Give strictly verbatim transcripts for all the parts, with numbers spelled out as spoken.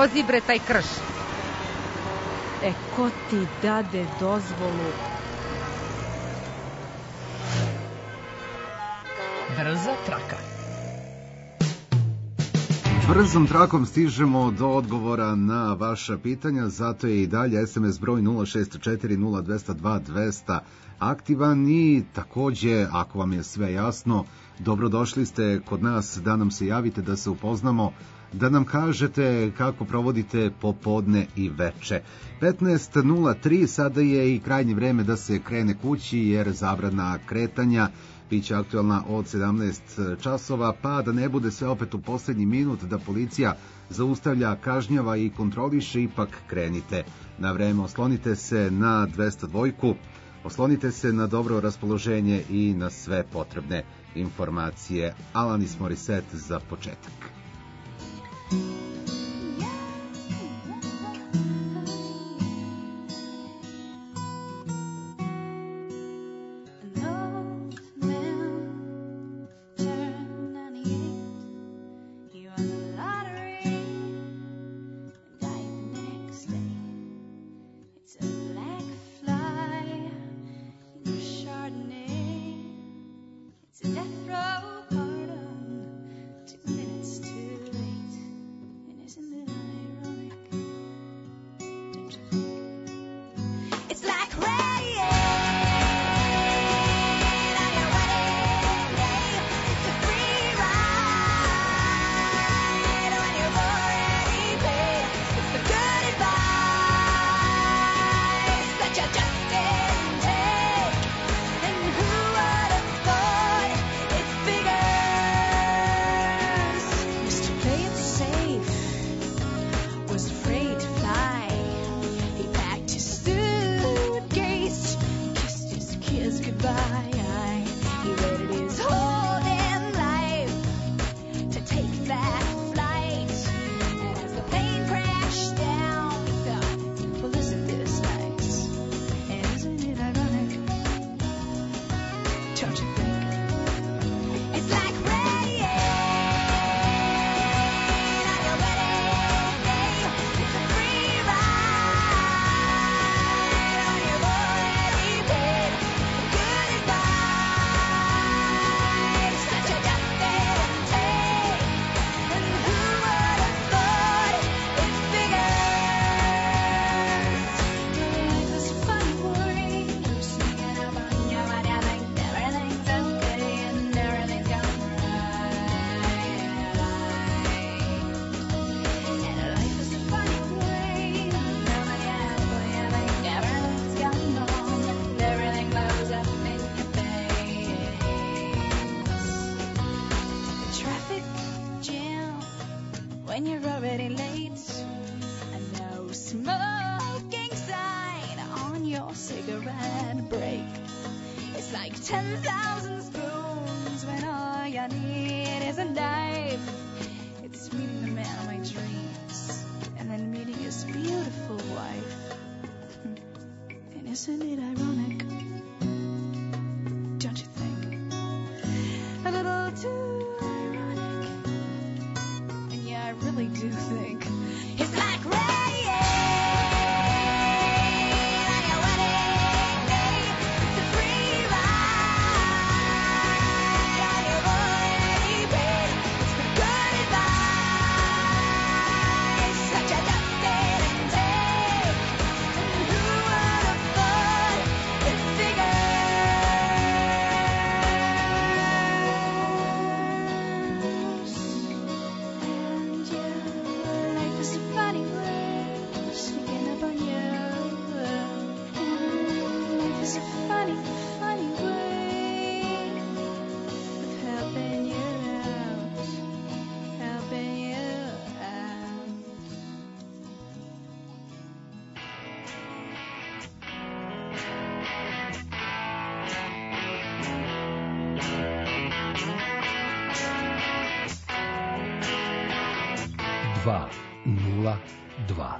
vozi bre taj krš. E, ko ti dade dozvolu? Brza traka. Brzom trakom stižemo do odgovora na vaša pitanja, zato je i dalje es em es broj nula šest četiri nula dva zero dva dva zero zero aktivan i takođe, ako vam je sve jasno, dobrodošli ste kod nas da nam se javite, da se upoznamo, da nam kažete kako provodite popodne i veče. petnaest nula tri, sada je i krajnje vreme da se krene kući, jer zabrana kretanja biće aktualna od sedamnaest časova, pa da ne bude sve opet u poslednji minut, da policija zaustavlja, kažnjava i kontroliše, ipak krenite na vreme, oslonite se na dvesta dva, oslonite se na dobro raspoloženje i na sve potrebne informacije. Alanis Morissette za početak. dva nula dva.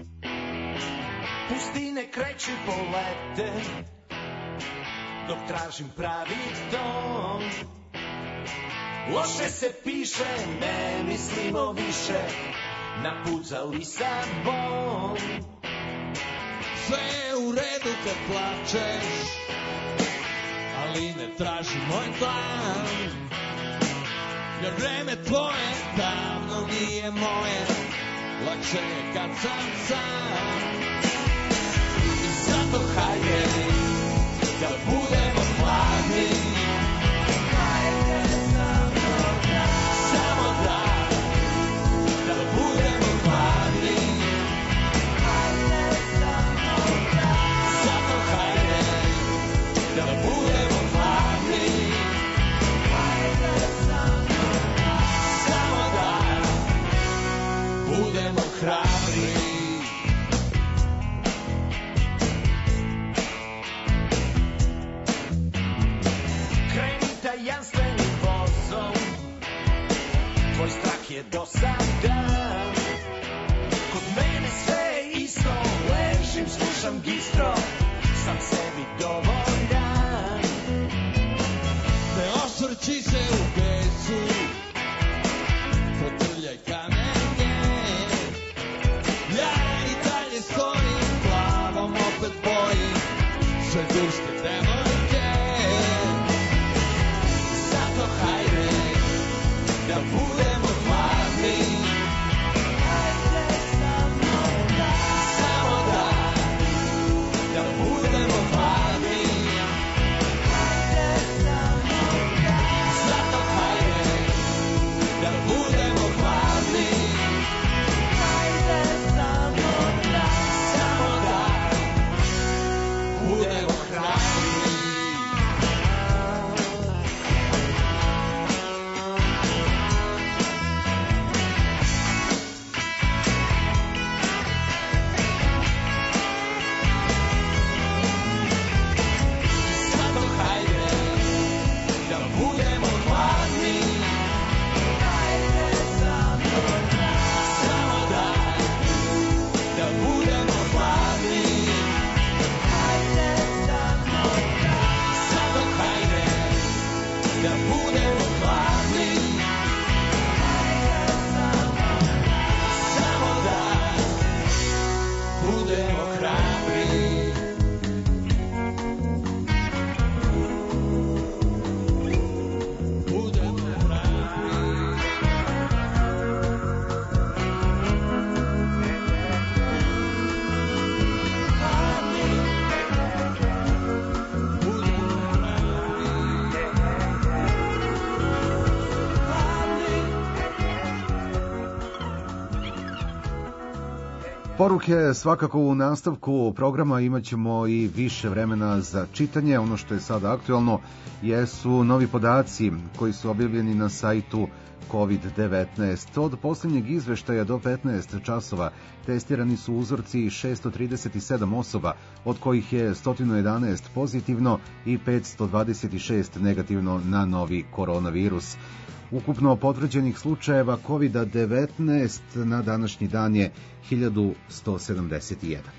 Pustine kreću polete, dok tražim pravi dom. Loše se piše, ne mislimo više, napucali sabom. Sve je u redu kad plačeš, ali ne traži moj plan, jer vreme tvoje davno nije moje, lakše je kad sam sam. I zato hajde da budemo hladni, hajde samo da, samo da, da budemo hladni, hajde samo da, zato hajde da budemo hladni, hajde samo da, samo da budemo hrabri. Kreni tajanstvenim vozom, tvoj strah je dosadan. Kod mene sve je isto, ležim, slušam gistro, sam sebi dovoljan. Ne osvrći se u besu, potrljaj kamenje, ja i dalje stojim, glavom opet bojim sve turske devojke. Zato hajde da budemo hladni, hajde samo da, samo da, da budemo hladni, hajde samo da, zato hajde da budemo hladni, hajde samo da, samo da budemo hrabri. Zato hajde da budemo hladni, hajde samo da, samo da, da budemo hladni, hajde samo da, zato hajde da budemo hladni, hajde samo da, samo da budemo hrabri. Budemo hrabri. Budemo Poruke svakako u nastavku programa, imat ćemo i više vremena za čitanje. Ono što je sada aktualno jesu novi podaci koji su objavljeni na sajtu kovid devetnaest. Od posljednjeg izveštaja do petnaest časova testirani su uzorci šesto trideset sedam osoba, od kojih je sto jedanaest pozitivno i petsto dvadeset šest negativno na novi koronavirus. Ukupno potvrđenih slučajeva kovid devetnaest na današnji dan je hiljadu sto sedamdeset jedan.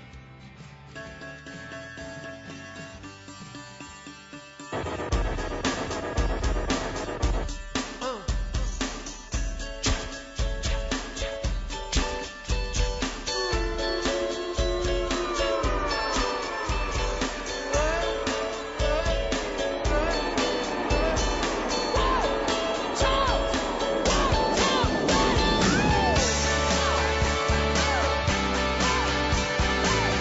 hrabri.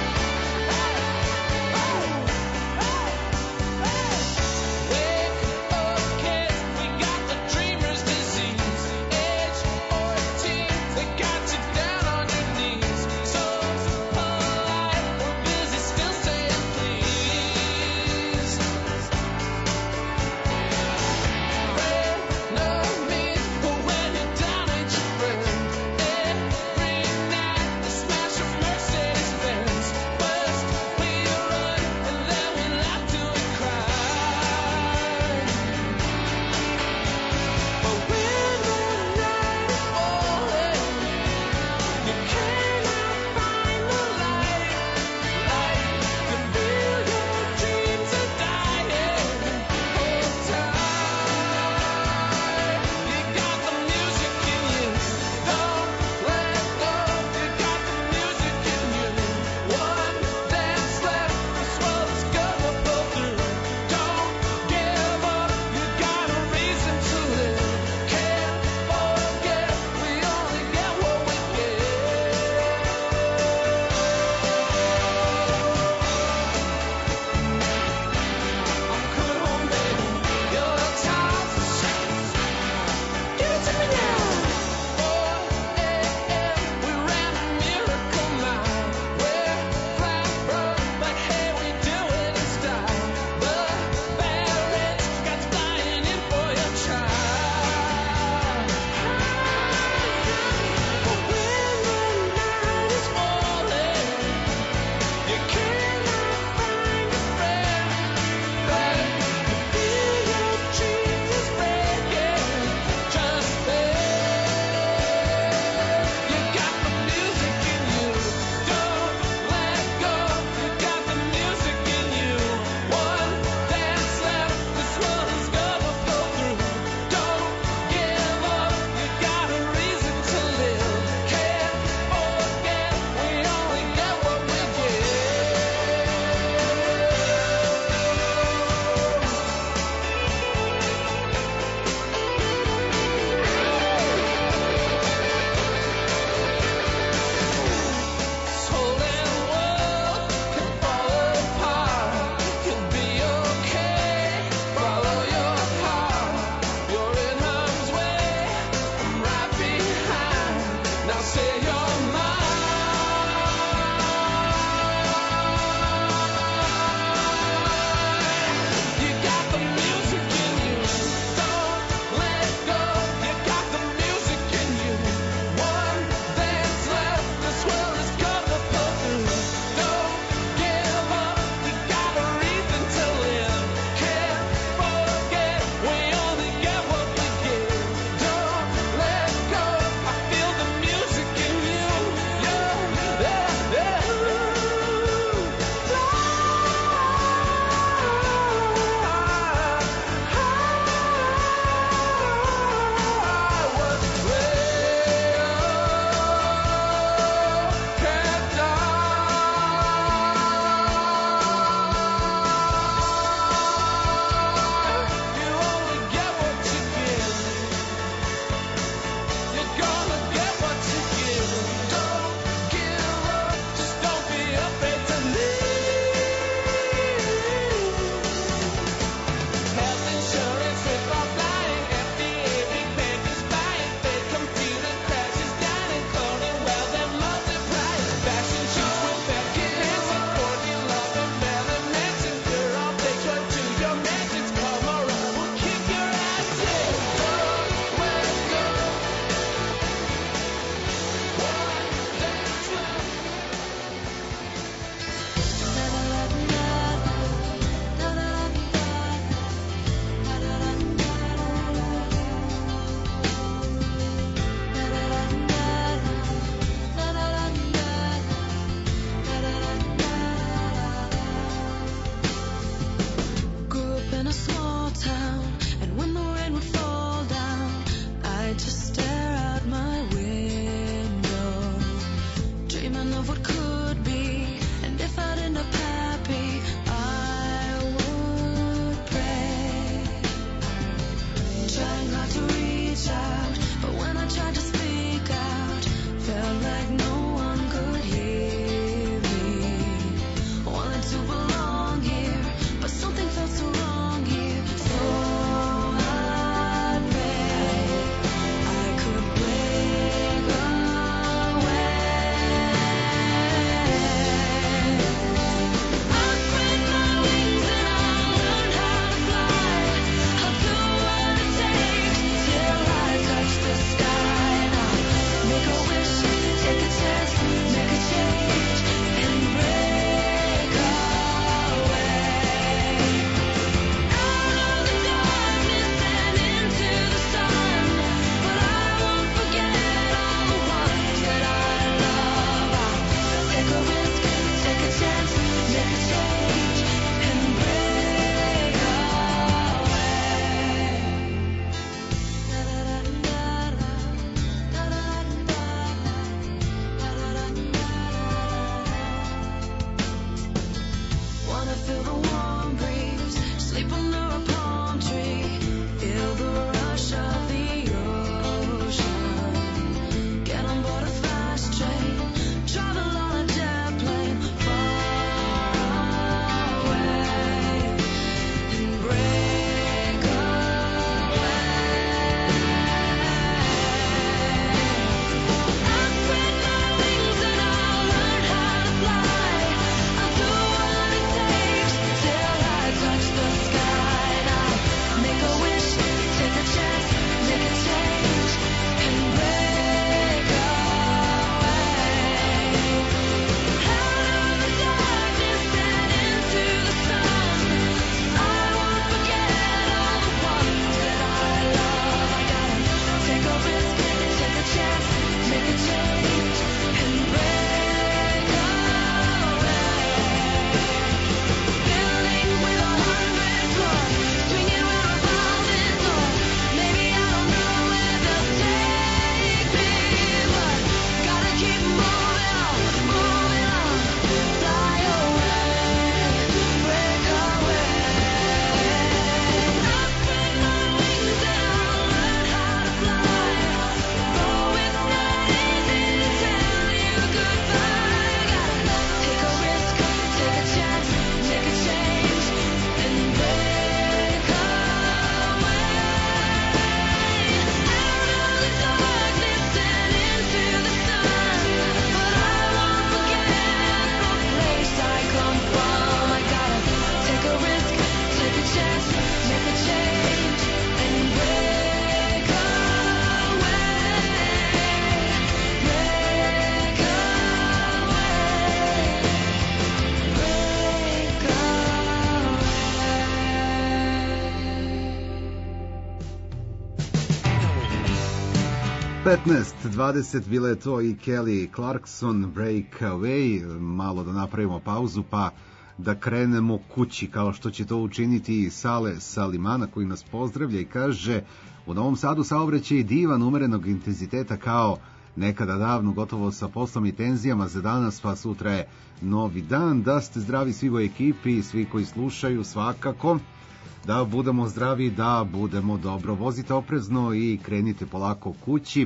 petnaest dvadeset bila je to i Kelly Clarkson, Break Away. Malo da napravimo pauzu pa da krenemo kući, kao što će to učiniti i Sale Salimana koji nas pozdravlja i kaže: u Novom Sadu saobraćaj divan umerenog intenziteta kao nekada davno, gotovo sa poslom i tenzijama za danas, pa sutra je novi dan. Da ste zdravi svi u ekipi i svi koji slušaju, svakako da budemo zdravi, da budemo dobro. Vozite oprezno i krenite polako kući.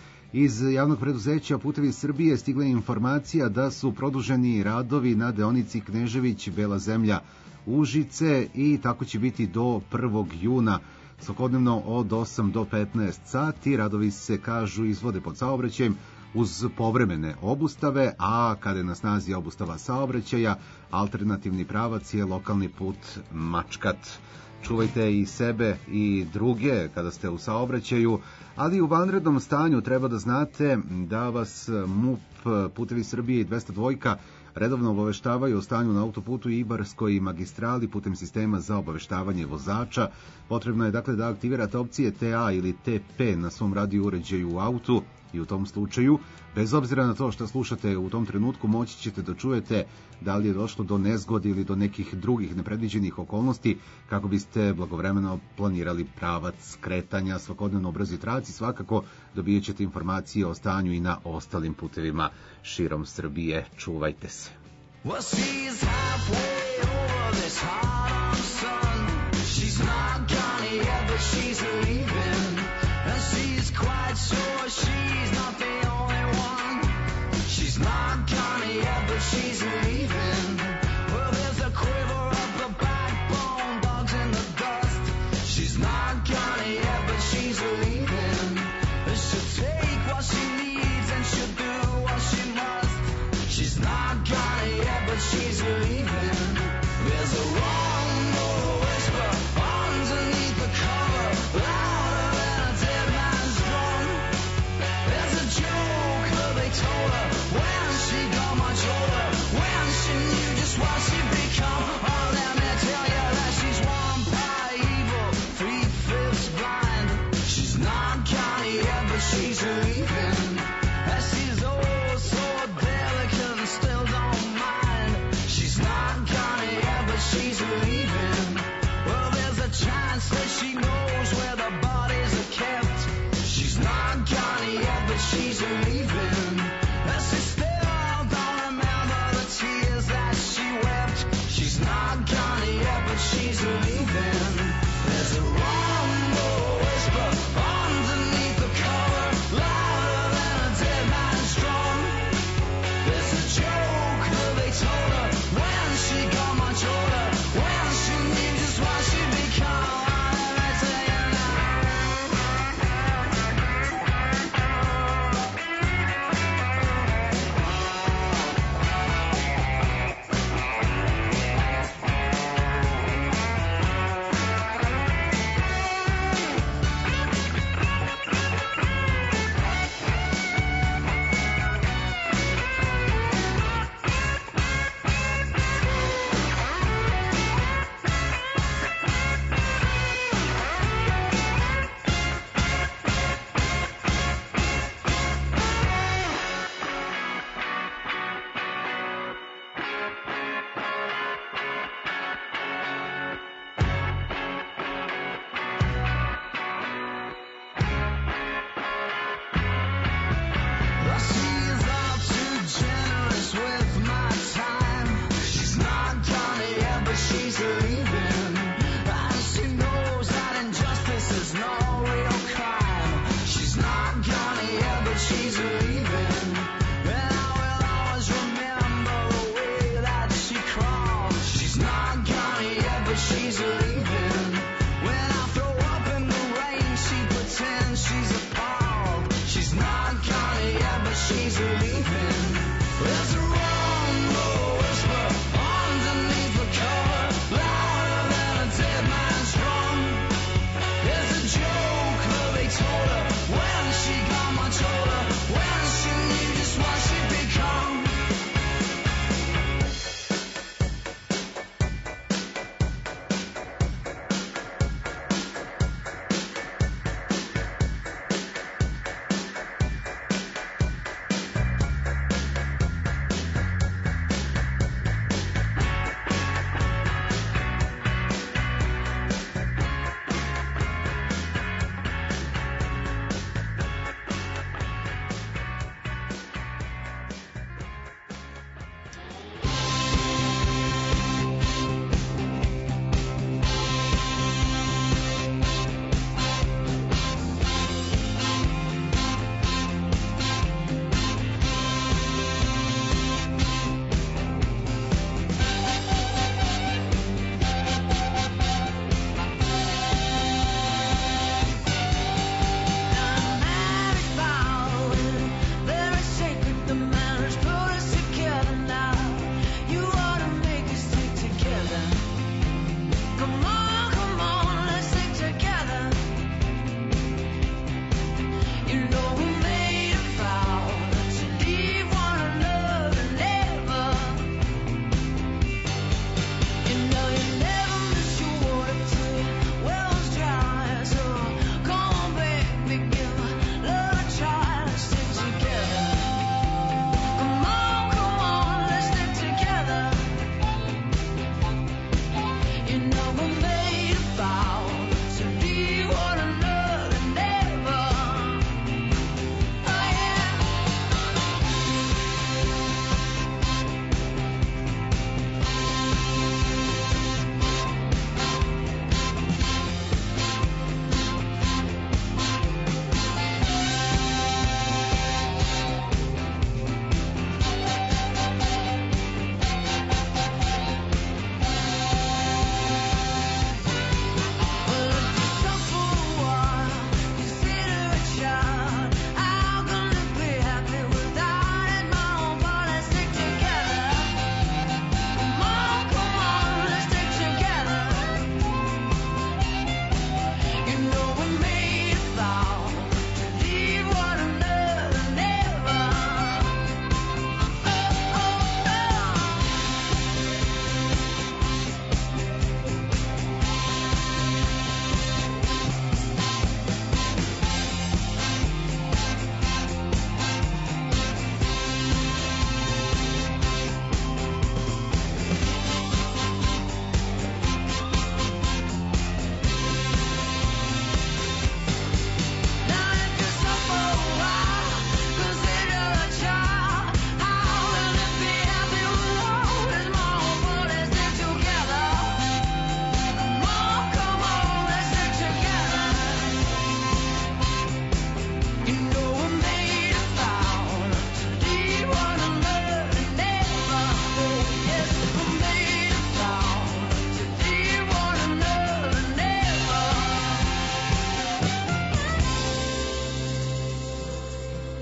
Iz javnog preduzeća Putevi Srbije stigla je informacija da su produženi radovi na deonici Knežević-Bela zemlja Užice i tako će biti do prvog juna. Svakodnevno od osam do petnaest sati. Radovi se, kažu, izvode pod saobraćajem uz povremene obustave, a kada je na snazi obustava saobraćaja, alternativni pravac je lokalni put Mačkat. Čuvajte i sebe i druge kada ste u saobraćaju, ali u vanrednom stanju treba da znate da vas MUP, Putevi Srbije i dvesta dva redovno obaveštavaju o stanju na autoputu Ibarskoj magistrali putem sistema za obaveštavanje vozača. Potrebno je dakle da aktivirate opcije T A ili T P na svom radio uređaju u autu i u tom slučaju, bez obzira na to što slušate u tom trenutku, moći ćete da čujete da li je došlo do nezgode ili do nekih drugih nepredviđenih okolnosti, kako biste blagovremeno planirali pravac kretanja. Svakodnevno u brzoj traci svakako dobijat ćete informacije o stanju i na ostalim putevima širom Srbije. Čuvajte se. Well, she's halfway over this hot sun. She's not gone yet, but she's leaving. she's quite sure she's not the only one. She's not gone yet, but she's leaving. Well, there's a quiver of the backbone, dogs in the dust. She's not gone yet, but she's leaving. She'll take what she needs and she'll do what she must. She's not gone yet, but she's leaving. There's a rumble whisper underneath the cover, louder than a dead man's drum. There's a joke that they told her when she got much older, when she knew just what she'd become. Oh, let me tell you that she's one part evil, three-fifths blind. She's not gone yet, but she's leaving. And she's oh so delicate and still don't mind. She's not gone yet, but she's leaving. Well, there's a chance that she knows where the bodies are kept. She's not gone yet, but she's leaving. And she still don't remember the tears that she wept. She's not gone yet, but she's leaving. There's a rumble whisper underneath the cover, louder than a dead man's drum. There's a joke that they told her when she got much older, when she knew just what she'd become. Let me tell you now.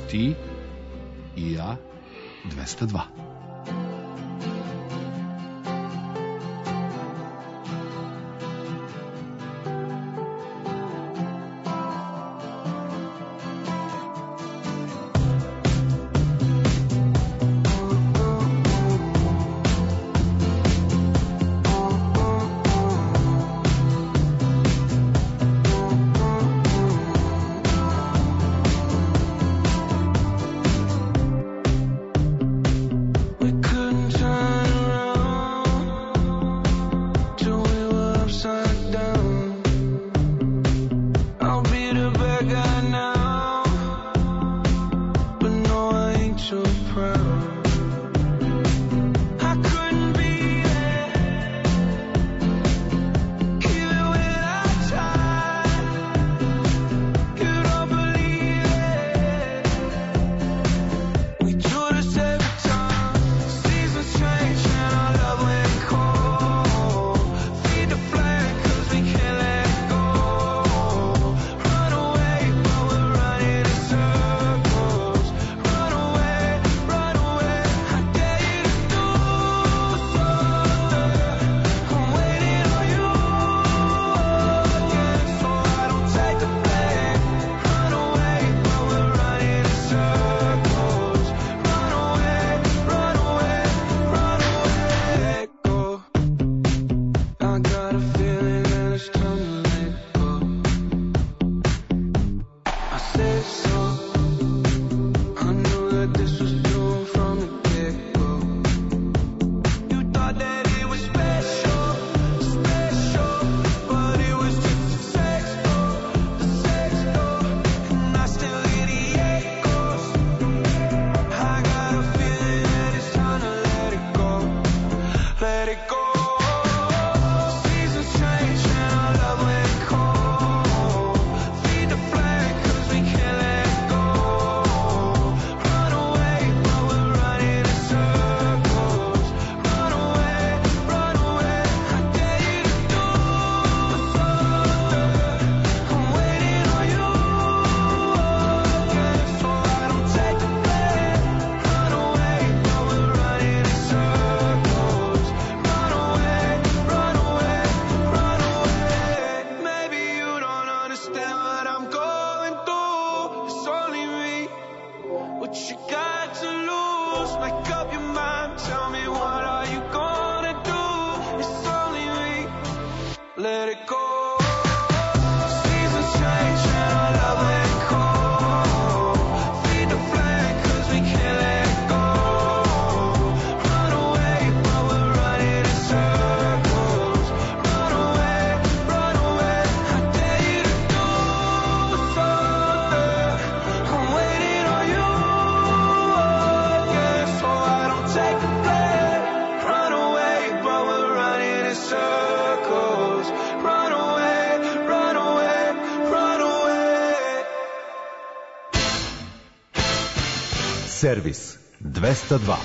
Ti i ja dvesta dva. Servis dvesta dva.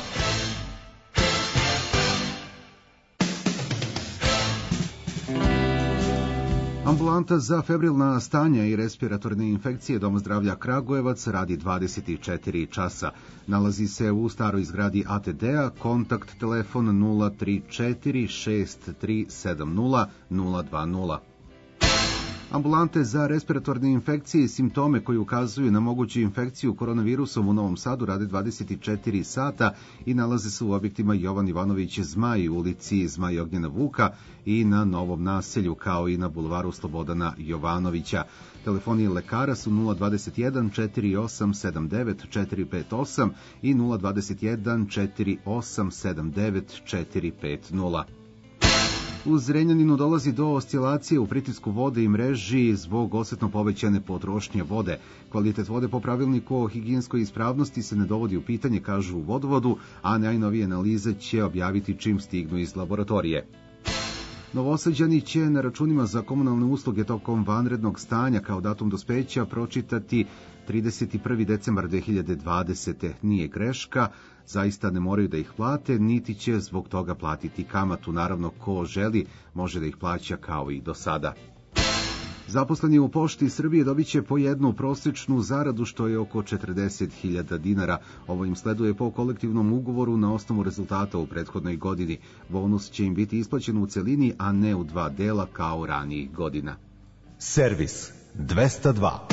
Ambulanta za febrilna stanja i respiratorne infekcije Doma zdravlja Kragujevac radi dvadeset četiri časa. Nalazi se u staroj zgradi A T D-a, kontakt telefon nula tri četiri šest tri sedam nula nula dva nula. Ambulante za respiratorne infekcije i simptome koji ukazuju na moguću infekciju koronavirusom u Novom Sadu rade dvadeset četiri sata i nalaze se u objektima Jovan Ivanović Zmaj, u ulici Zmaj Ognjena Vuka i na Novom naselju, kao i na bulevaru Slobodana Jovanovića. Telefoni lekara su nula dvadeset jedan četiri osam sedam devet četiri pet osam i nula dvadeset jedan četiri osam sedam devet četiri pet nula. U Zrenjaninu dolazi do oscilacije u pritisku vode i mreži zbog osetno povećane potrošnje vode. Kvalitet vode po pravilniku o higijenskoj ispravnosti se ne dovodi u pitanje, kažu u vodovodu, a najnovije analize će objaviti čim stignu iz laboratorije. Novosađani će na računima za komunalne usluge tokom vanrednog stanja kao datum dospeća pročitati trideset prvi decembar dve hiljade dvadesete. Nije greška, zaista ne moraju da ih plate, niti će zbog toga platiti kamatu. Naravno, ko želi, može da ih plaća kao i do sada. Zaposleni u Pošti Srbije dobit će po jednu prosječnu zaradu, što je oko četrdeset hiljada dinara. Ovo im sleduje po kolektivnom ugovoru na osnovu rezultata u prethodnoj godini. Bonus će im biti isplaćen u celini, a ne u dva dela kao ranijih godina. Servis dvesta dva.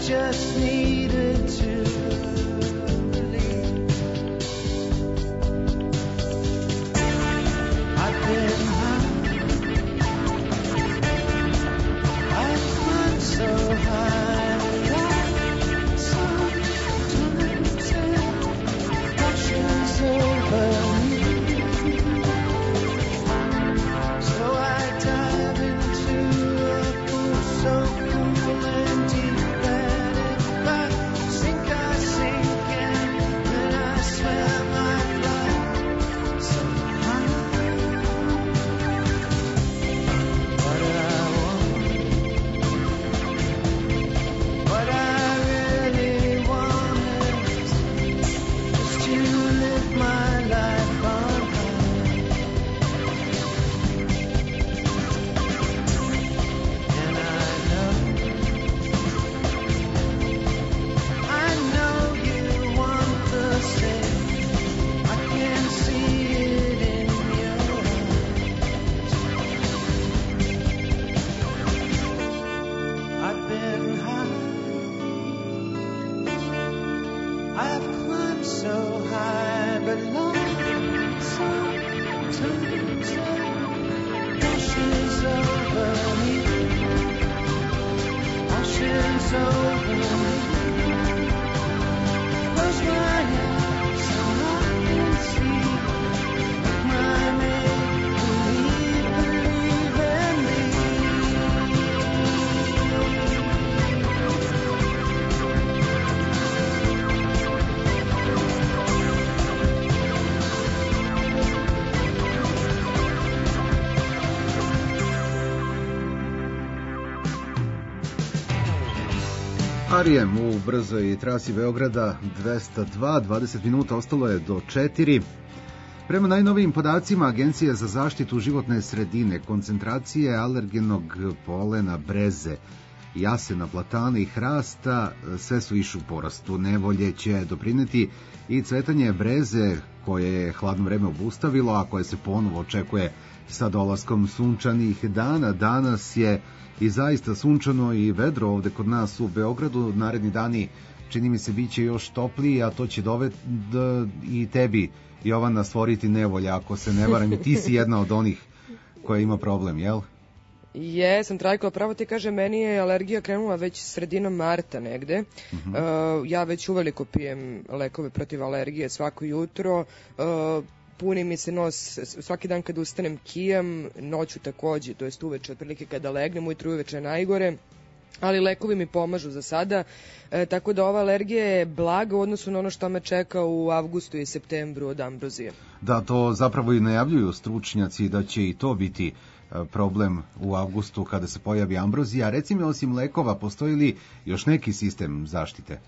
just needed to leave. I've been high, I've climbed so high, that sometimes it washes over me. So I dive into a pool so cool and deep that if I sink, I sink, and then I swim, I fly so high. What I want, what I really want is just to live my life on high. And I know, I know you want the same. I can see it in your eyes. I've been high, I've climbed so high, but long sometimes it washes over me, washes over me. Close my eyes so I can see my make-believe, believe in me. Arijem u brzoj trasi Beograda dvesta dva, dvadeset minuta ostalo je do četiri. Prema najnovijim podacima Agencije za zaštitu životne sredine, koncentracije alergenog polena breze, jasena, platana i hrasta sve su više u porastu. Nevolje će doprineti i cvetanje breze koje je hladno vreme obustavilo, a koje se ponovo očekuje sa dolaskom sunčanih dana. Danas je i zaista sunčano i vedro ovde kod nas u Beogradu. Naredni dani, čini mi se, bit će još topliji, a to će dovesti i tebi, Jovana, stvoriti nevolje, ako se ne varam. I ti si jedna od onih koja ima problem, jel? Jesam, Trajko, pravo ti kaže, meni je alergija krenula već sredinom marta negde. Uh-huh. Uh, ja već uveliko pijem lekove protiv alergije svako jutro. Uh, puni mi se nos svaki dan kad ustanem kijam, noću takođe, to jest uveče otprilike kada legnem, ujutru uveče najgore. Ali lekovi mi pomažu za sada, e, tako da ova alergija je blaga u odnosu na ono što me čeka u avgustu i septembru od ambrozije. Da, to zapravo i najavljuju stručnjaci da će i to biti problem u avgustu kada se pojavi ambrozija. Reci mi, osim lekova, postoji li još neki sistem zaštite?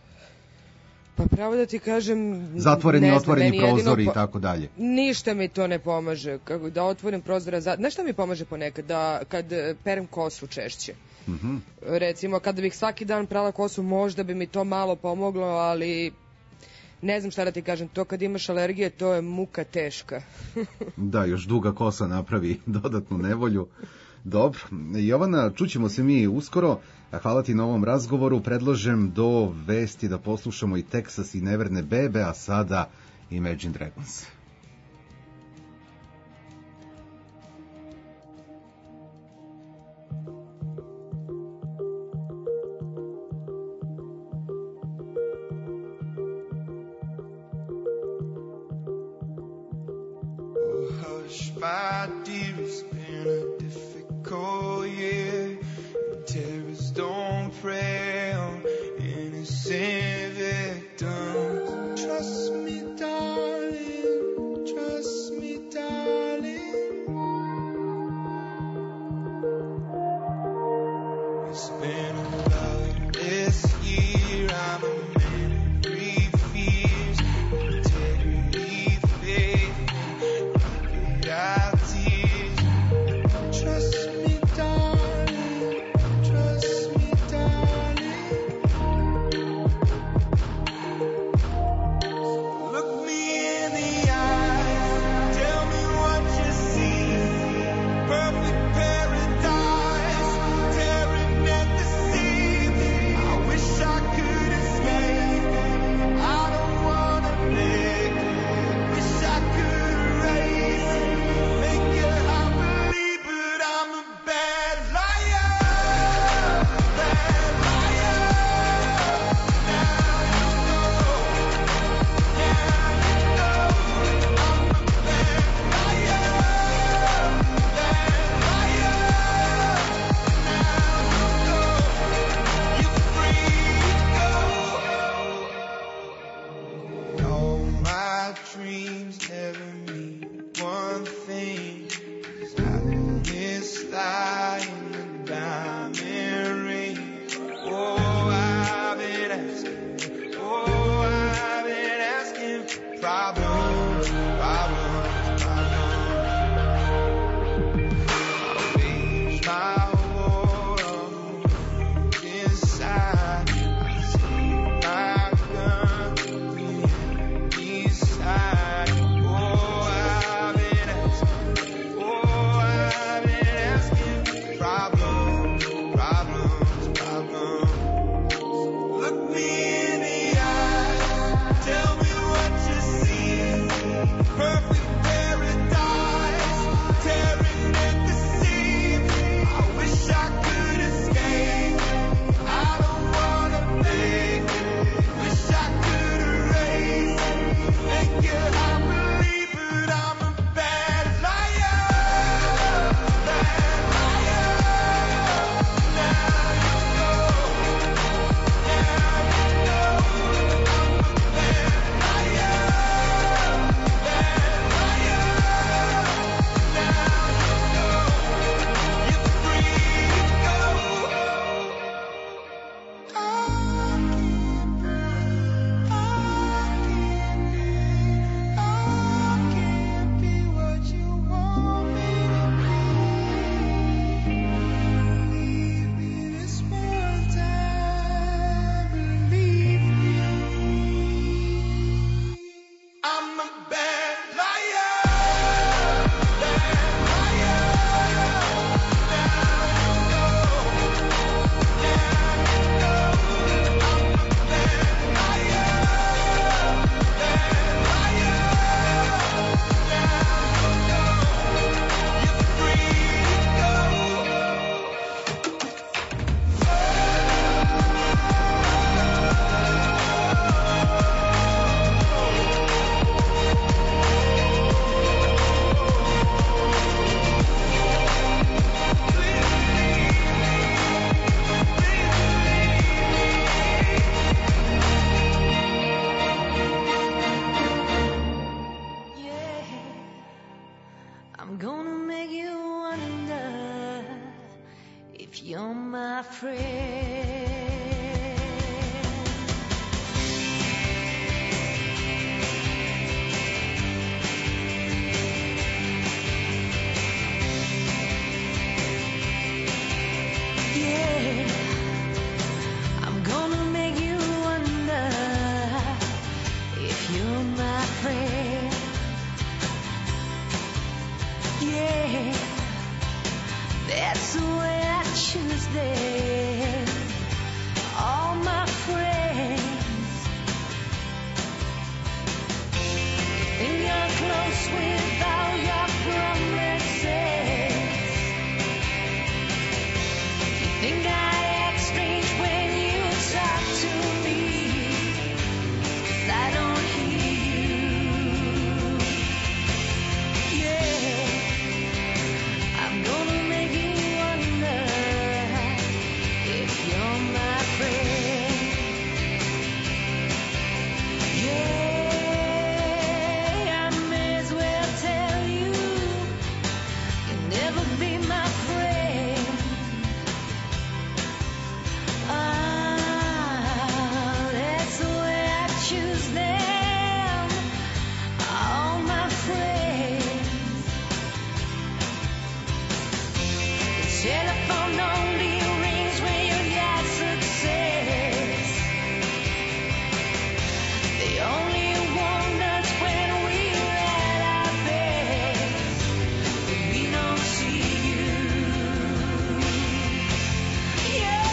Pa pravo da ti kažem... Zatvoreni, otvoreni prozori po... i tako dalje. Ništa mi to ne pomaže. Kako da otvorim prozora... Za... Znaš šta mi pomaže ponekad? Da kad perem kosu češće. Mm-hmm. Recimo, kada bih svaki dan prala kosu, možda bi mi to malo pomoglo, ali... Ne znam šta da ti kažem, to kad imaš alergije, to je muka teška. Da, još duga kosa napravi dodatnu nevolju. Dobro, Jovana, čućemo se mi uskoro. Hvala ti na ovom razgovoru. Predlažem do vesti da poslušamo i Texas i Neverne bebe, a sada Imagine Dragons. My dear, it's been a difficult year. Terrorists don't prey on innocent victims. Trust me, darling. Trust me, darling. It's been a loveless year. I'm a man of three fears. Integrity, faith. Trust me, darling. Trust me, darling. Look me in the eyes. Tell me what you see. Perfect paradise, tearing at the if you're my friend. That's the way I choose them. All my friends think you're close with all your promises. You think I act strange when you talk to me, 'cause I don't hear you. Yeah, I'm gonna make you wonder if you're my friend. Yeah, I may as well tell you, you'll never be my friend. Ah, that's the way I choose them, all my friends. The telephone only rings when you got success. They only warn us when we're at our best, but we don't see you. Yeah,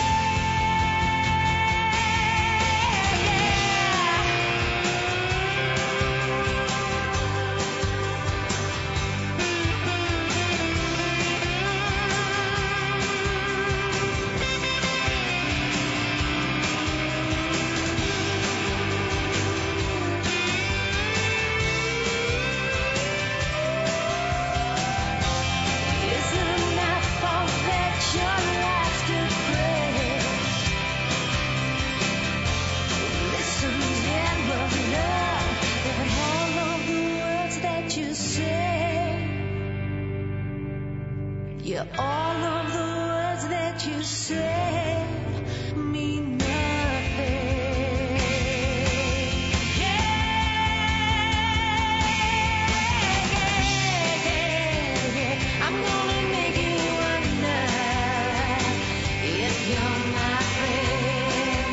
isn't my fault that your life's depressed? Listen, and of love, and all of the words that you say. Yeah, all of the words that you say mean nothing. Yeah, yeah, yeah. I'm gonna make you wonder if you're my friend.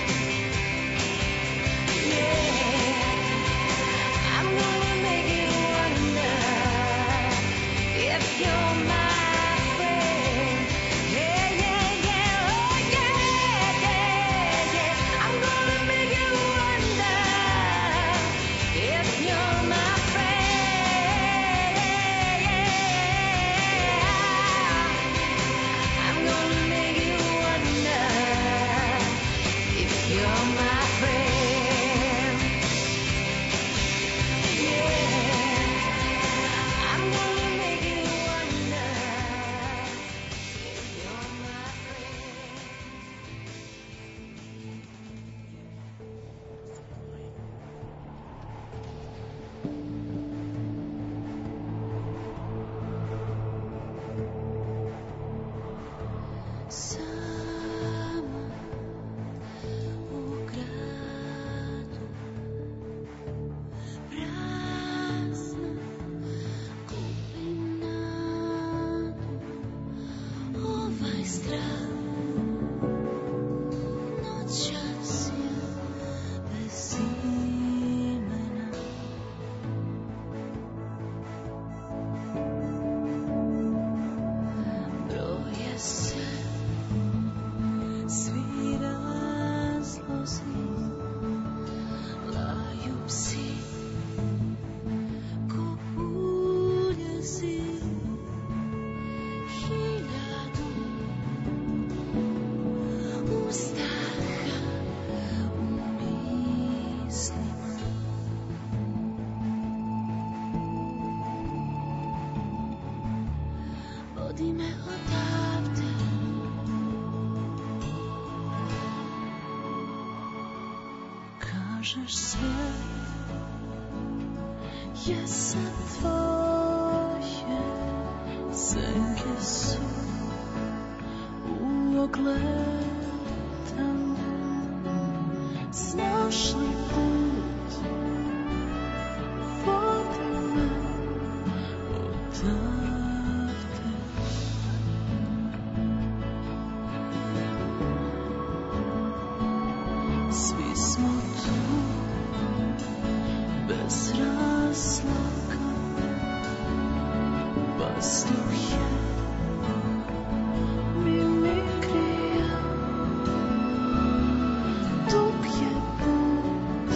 Yeah, I'm gonna make you wonder if you're my friend. Yeah, yeah, yeah, oh yeah, yeah, yeah. I'm gonna make you wonder if you're my friend. I'm gonna make you wonder if you're my friend. Yeah, I'm gonna make you wonder if you're my friend. Sama u gradu prazna gubi nadu. Ovaj strah noćas je bez imena. Broje se svi razlozi, laju psi ko puljezi, hiljadu uzdaha u mislima. Vodi me odavde, kažeš sve je sad tvoje, senke su u dok letam snašli put vodi me odavde. Svi smo tu bez razloga, pastuh je mimikrija, dug je put,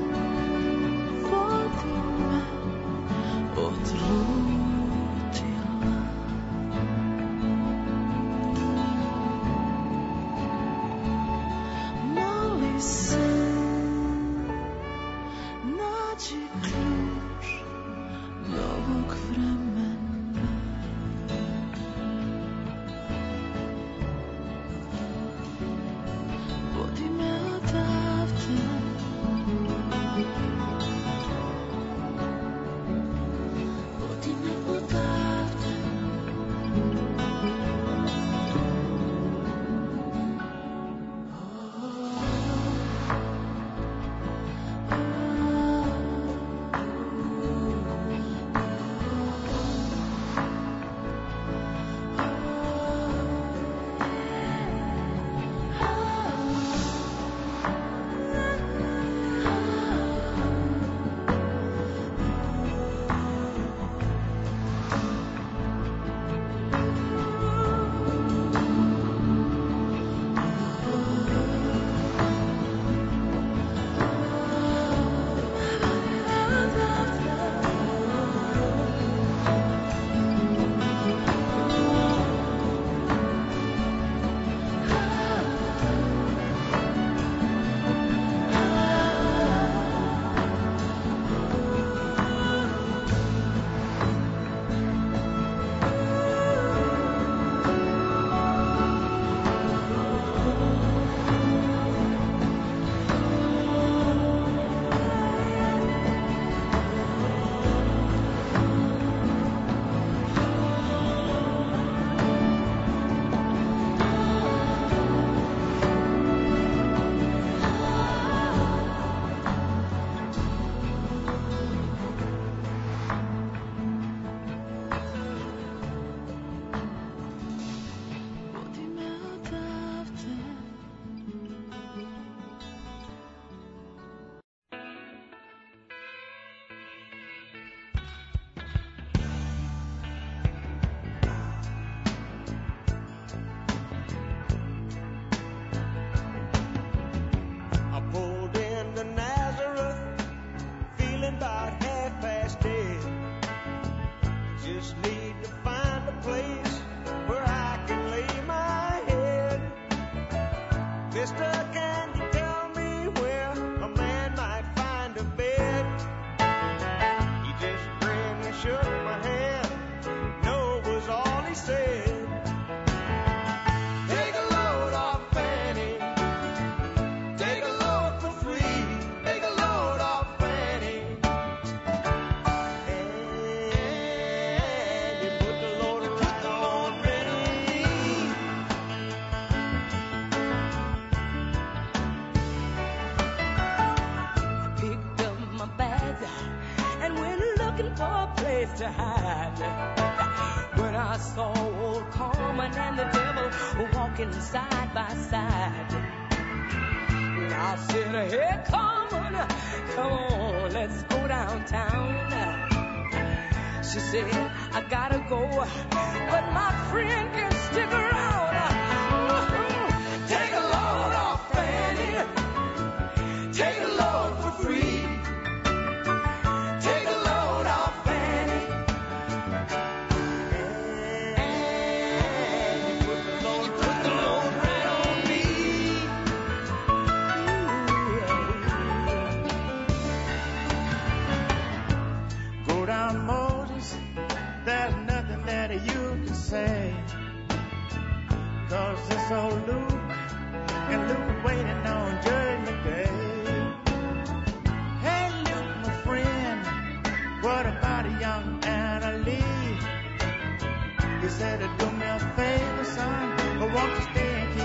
vodi me odlutila. Moli se, nađi ključ novog vremena. Vodi me odavde, vodi me odavde. Vodi me odavde. I pulled into Nazareth, feeling about half past dead. Just need to find a place where I can lay my head. Mister, can you tell me where a man might find a bed? He just grinned and shook my hand. No was all he said. Take a load off Fanny. Take a load for free. Take a load off Fanny. And you put the load right on me. Picked up my bags and went looking for a place to hide. When I saw old Carmen and the devil walking side by side, I said, hey Carmen, come on, let's go downtown. She said, I gotta go, but my friend can stick around. Take a load off Fanny. Take a load for free. Take a load off Fanny. And you put the load, you put the load right on me. Go down, Moses. There's nothing that you can say. 'Cause it's old Luke, and Luke waiting on Judgment Day. Hey, Luke, my friend, what about a young Anna Lee? He said, do me a favor, son, but won't you stay and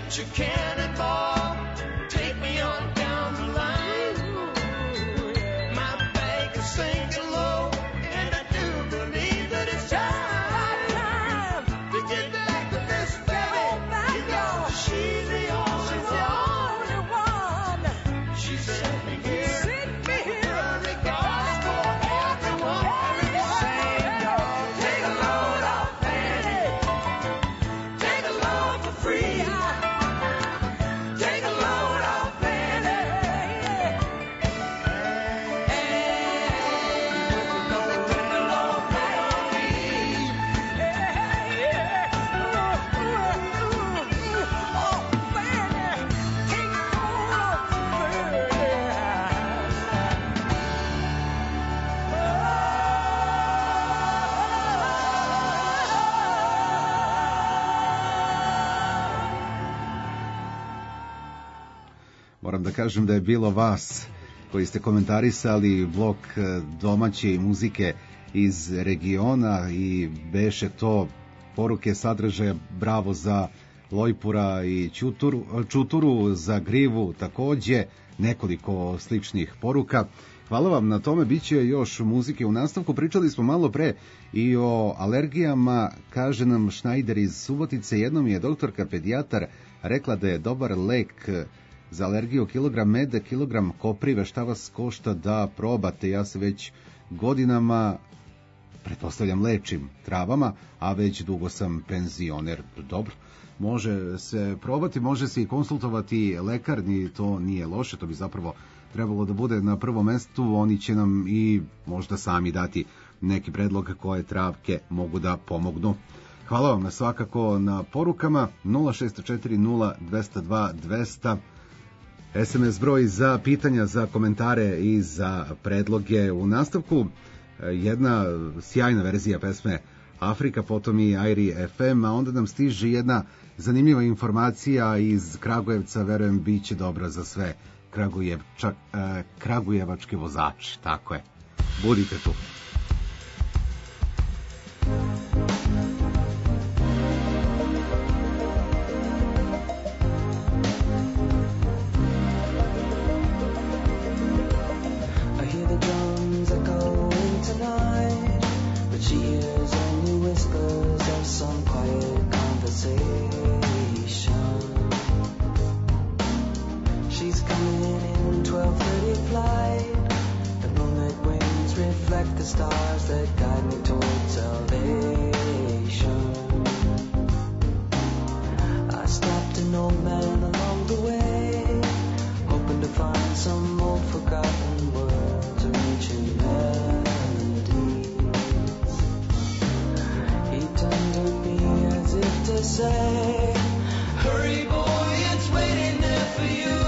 get your cannonball. Take me on down the line. My bank is sinking low, and I do believe that it's time to get back to this baby. You know she's the only one. She sent me here. Her regards for everyone. Sing, y'all, take a load off Fanny. Take a load for free. Take a load off Fanny. Moram da kažem da je bilo vas koji ste komentarisali blok e, domaće muzike iz regiona i beše to poruke sadržaja bravo za Lojpura i Ćuturu, Čuturu, za Grivu takođe, nekoliko sličnih poruka. Hvala vam na tome, bit će još muzike u nastavku. Pričali smo malo pre i o alergijama, kaže nam Šnajder iz Subotice. Jednom je doktorka pedijatar rekla da je dobar lek za alergiju kilogram meda, kilogram koprive. Šta vas košta da probate? Ja se već godinama, pretpostavljam, lečim travama, a već dugo sam penzioner. Dobro, može se probati, može se i konsultovati lekar, ni to nije loše, to bi zapravo trebalo da bude na prvom mestu. Oni će nam i možda sami dati neki predlog koje travke mogu da pomognu. Hvala vam svakako na porukama. Nula šest četiri nula dvesta dva dvesta es em es broj za pitanja, za komentare i za predloge. U nastavku jedna sjajna verzija pesme Afrika, potom i Airi ef em, a onda nam stiže jedna zanimljiva informacija iz Kragujevca, verujem bit će dobra za sve Kragujevčak, eh, kragujevački vozači. Tako je, budite tu. The stars that guide me towards salvation. I stopped an old man along the way, hoping to find some old forgotten words or ancient melodies. He turned to me as if to say, hurry boy, it's waiting there for you.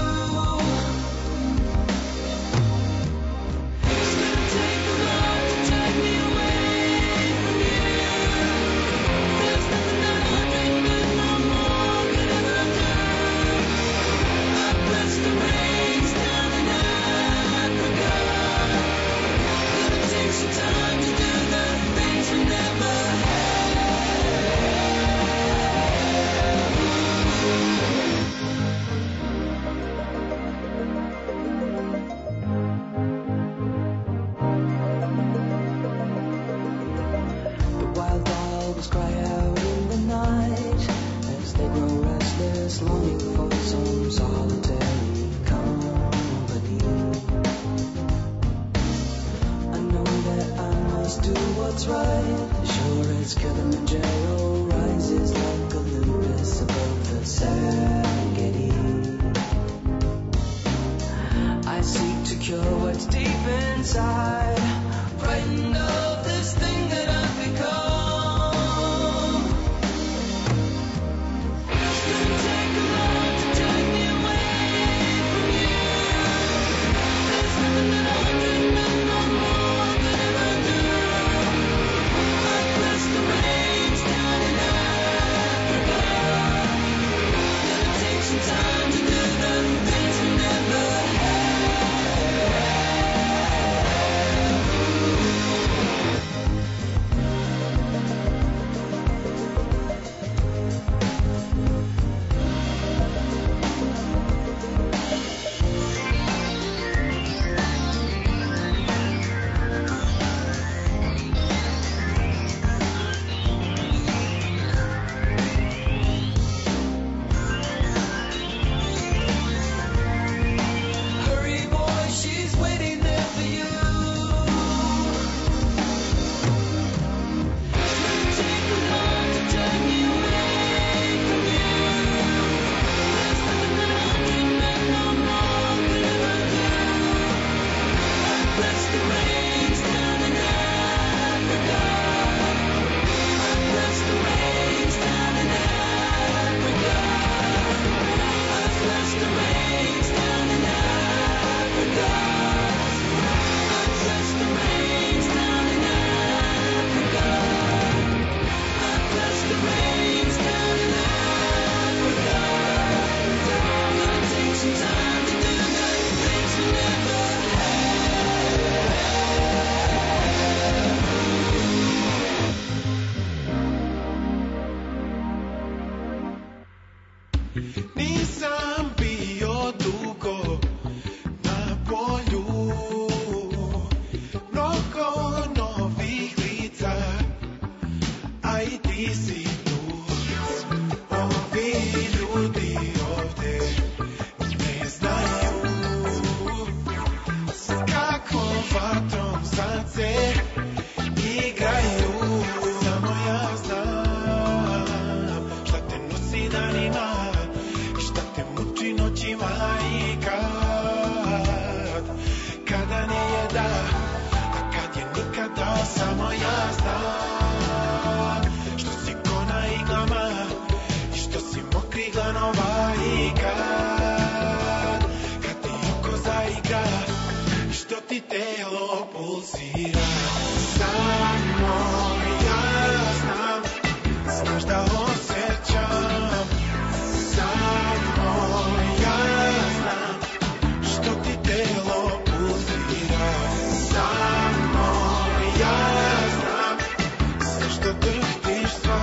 Time to do the things we never had. Nisam bio dugo na polju, mnogo novih lica, a i ti si tu. Ovi ljudi ovde ne znaju s kakvom vatrom srce igraju. Samo ja znam šta te nosi danima i šta te muči noćima i kad, kada nije da, a kad je nikada. Samo ja znam što si ko na iglama i što si mokri glanova i kad, kad ti oko zaigra i što ti telo pulsira. Samo ja znam, znaš da osjećam. Samo ja znam što ti telo pulsira. Samo ja znam zašto drhtiš sva.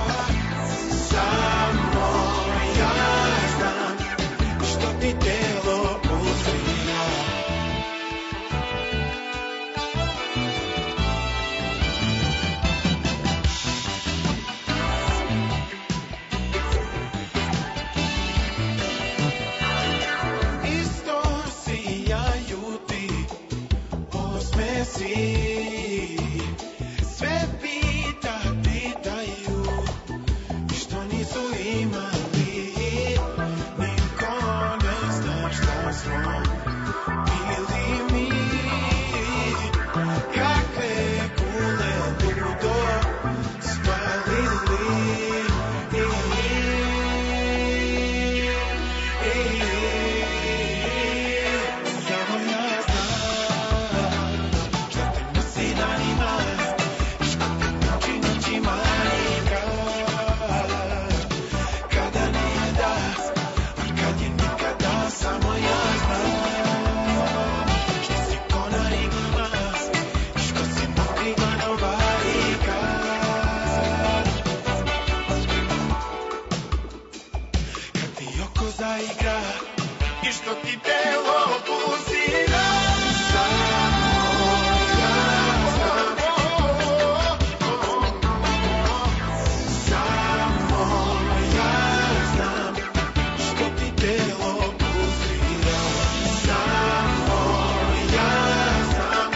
Samo ja znam što ti telo pulsira. Isto sijaju ti osmesi, sve pita pitaju i što nisu imali. Niko ne zna šta smo bili mi, kakve kule budo spalili. Samo ja znam šta te nosi danima i šta te muči noćima i kad, kada nije da, a kad je nikada. Samo ja znam što si ko na iglama i što si mokri glanova i kad, kad ti oko zaigra i što ti telo pulsira. Samo ja znam, samo ja znam što ti telo pulsira. Samo ja znam,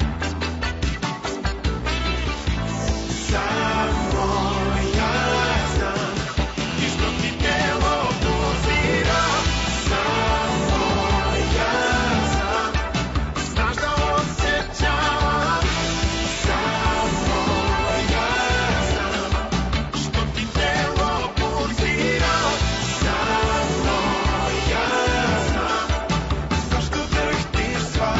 samo ja znam i što ti telo pulsira. Samo ja znam, znaš da osjećam. Samo ja znam što ti telo pulsira. Samo ja znam zašto drhtiš sva.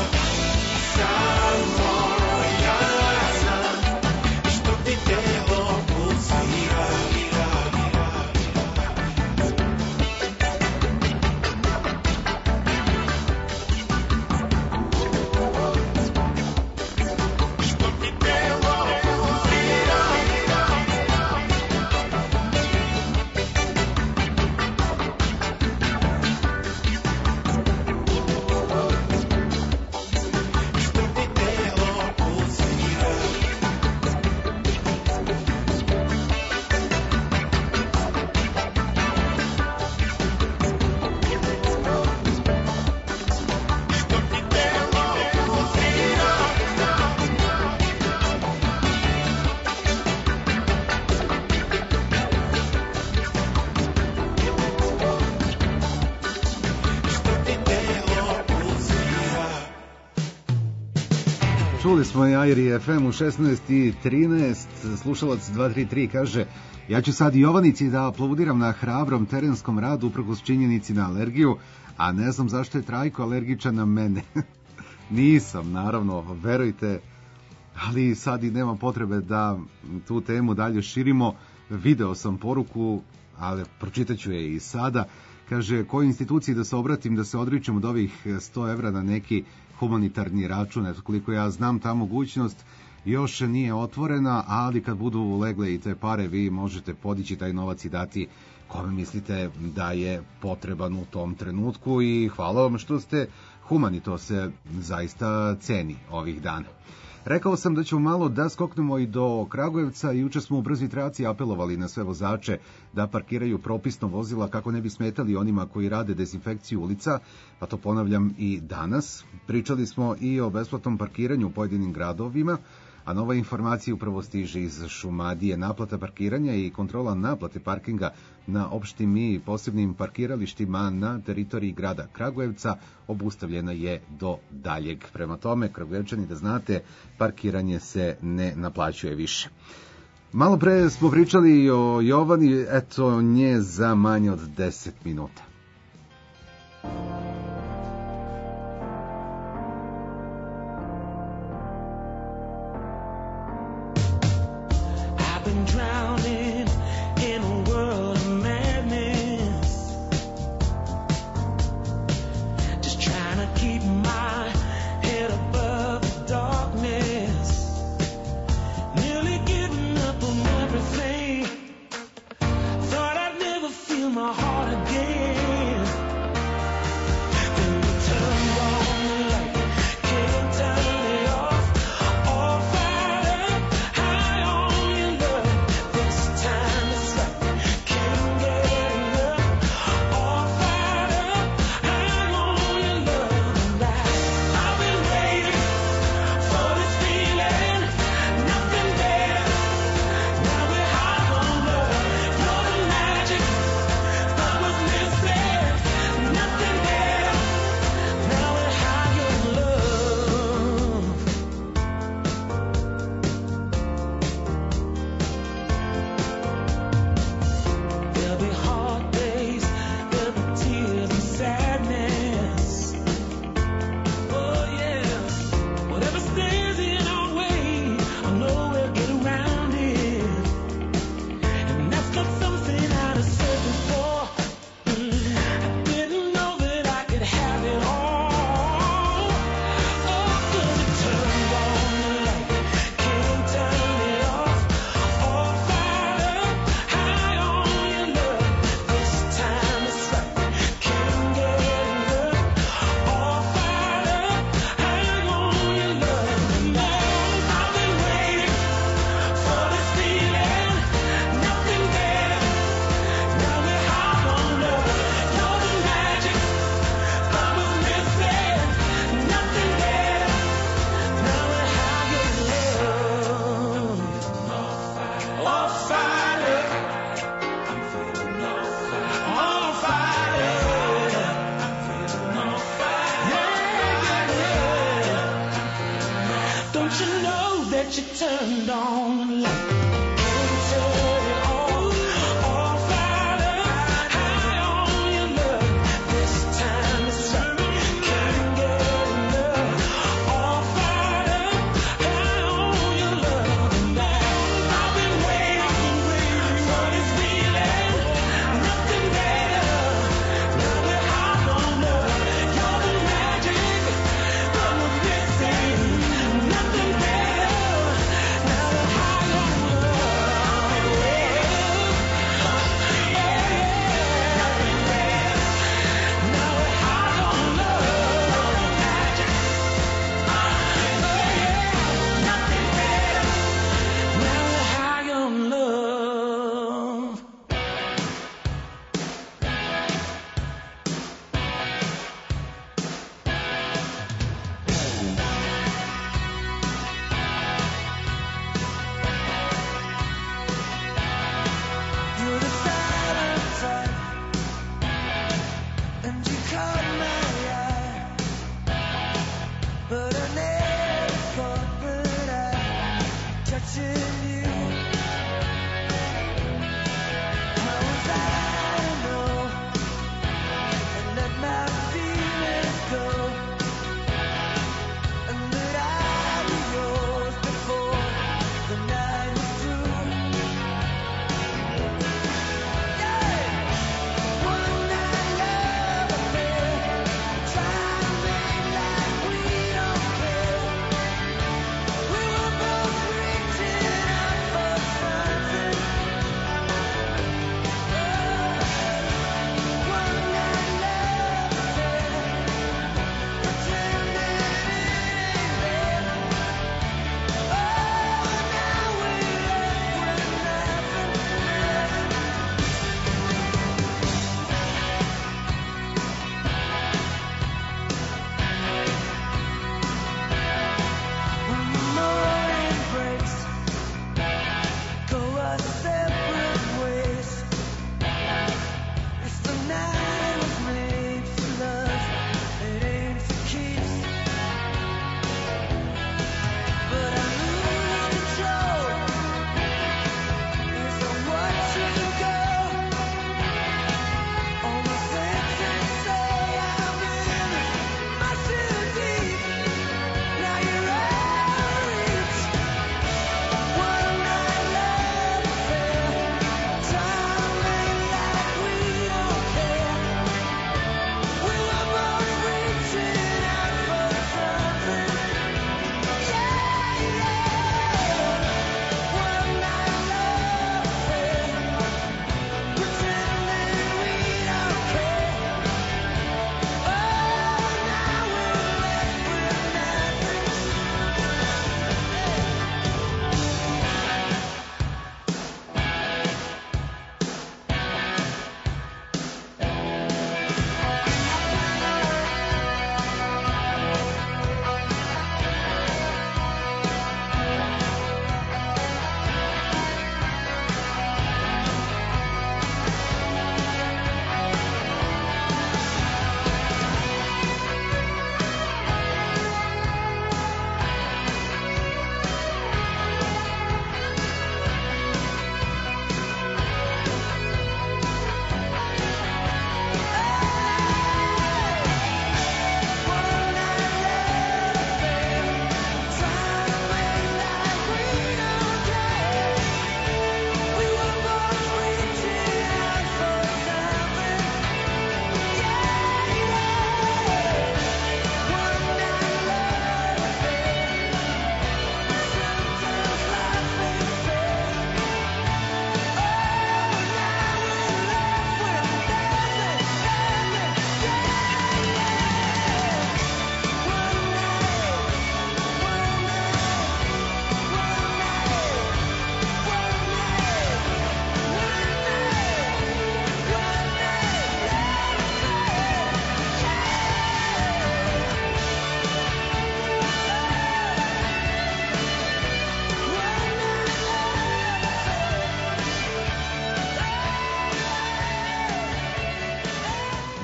Samo ja znam što ti telo pulsira. Što ti telo pulsira. Što ti telo pulsira. Što ti telo pulsira. Što ti telo pulsira. Čuli smo i Airi F M u šesnaest i trinaest, slušalac dva tri tri kaže: ja ću sad Jovanici da aplaudiram na hrabrom terenskom radu uprkos činjenici na alergiju, a ne znam zašto je Trajko alergičan na mene. Nisam, naravno, verujte, ali sad i nema potrebe da tu temu dalje širimo. Video sam poruku, ali pročitat ću je i sada. Kaže, kojoj instituciji da se obratim da se odričem od ovih sto evra na neki humanitarni račun? Eto, koliko ja znam, ta mogućnost još nije otvorena, ali kad budu legle i te pare, vi možete podići taj novac i dati kome mislite da je potreban u tom trenutku i hvala vam što ste humani, to se zaista ceni ovih dana. Rekao sam da ćemo malo da skoknemo i do Kragujevca i juče smo u brzoj traci apelovali na sve vozače da parkiraju propisno vozila kako ne bi smetali onima koji rade dezinfekciju ulica, pa to ponavljam i danas. Pričali smo i o besplatnom parkiranju u pojedinim gradovima, a nova informacija upravo stiže iz Šumadije. Naplata parkiranja i kontrola naplate parkinga na opštim i posebnim parkiralištima na teritoriji grada Kragujevca obustavljena je do daljeg. Prema tome, Kragujevčani, da znate, parkiranje se ne naplaćuje više. Malo pre smo pričali o Jovani, eto nje za manje od deset minuta. Been drowning in a world of madness, just trying to keep my head above the darkness, nearly giving up on everything, thought I'd never feel my heart again, then we turned on the light, can't turn it off, all fired up, high on your love. This time is right, can't get enough. All fired up, high on your love. And I, I've been waiting for this feeling, nothing better. Now we're high on love. You're the magic I was missing, nothing better. Now we're high on love. There'll be hard days, there'll be tears and sadness. Oh yeah, whatever stands in our way, I know we'll get around it. And that's not something I'd have said before. Mm, I didn't know that I could have it all. Oh, could have turned on the light, can't turn it off. All fired up, high on your love. This time is right, can't get enough. All fired up, high on your love. And I've been waiting for this feeling, nothing better. Now we're high on love. You're the magic I was missing, nothing better. Now we're high on love. All fired up, I'm feeling all fired. All fired up, I'm feeling all fired. Yeah, yeah. Don't you know that you turned on the light? Can't turn it off. All fired up, high on your love. This time is right, can't get enough. All fired up, high on your love. And I, I've been waiting for this feeling, nothing better. Now we're high on love. You're the magic I was missing, nothing better. Now we're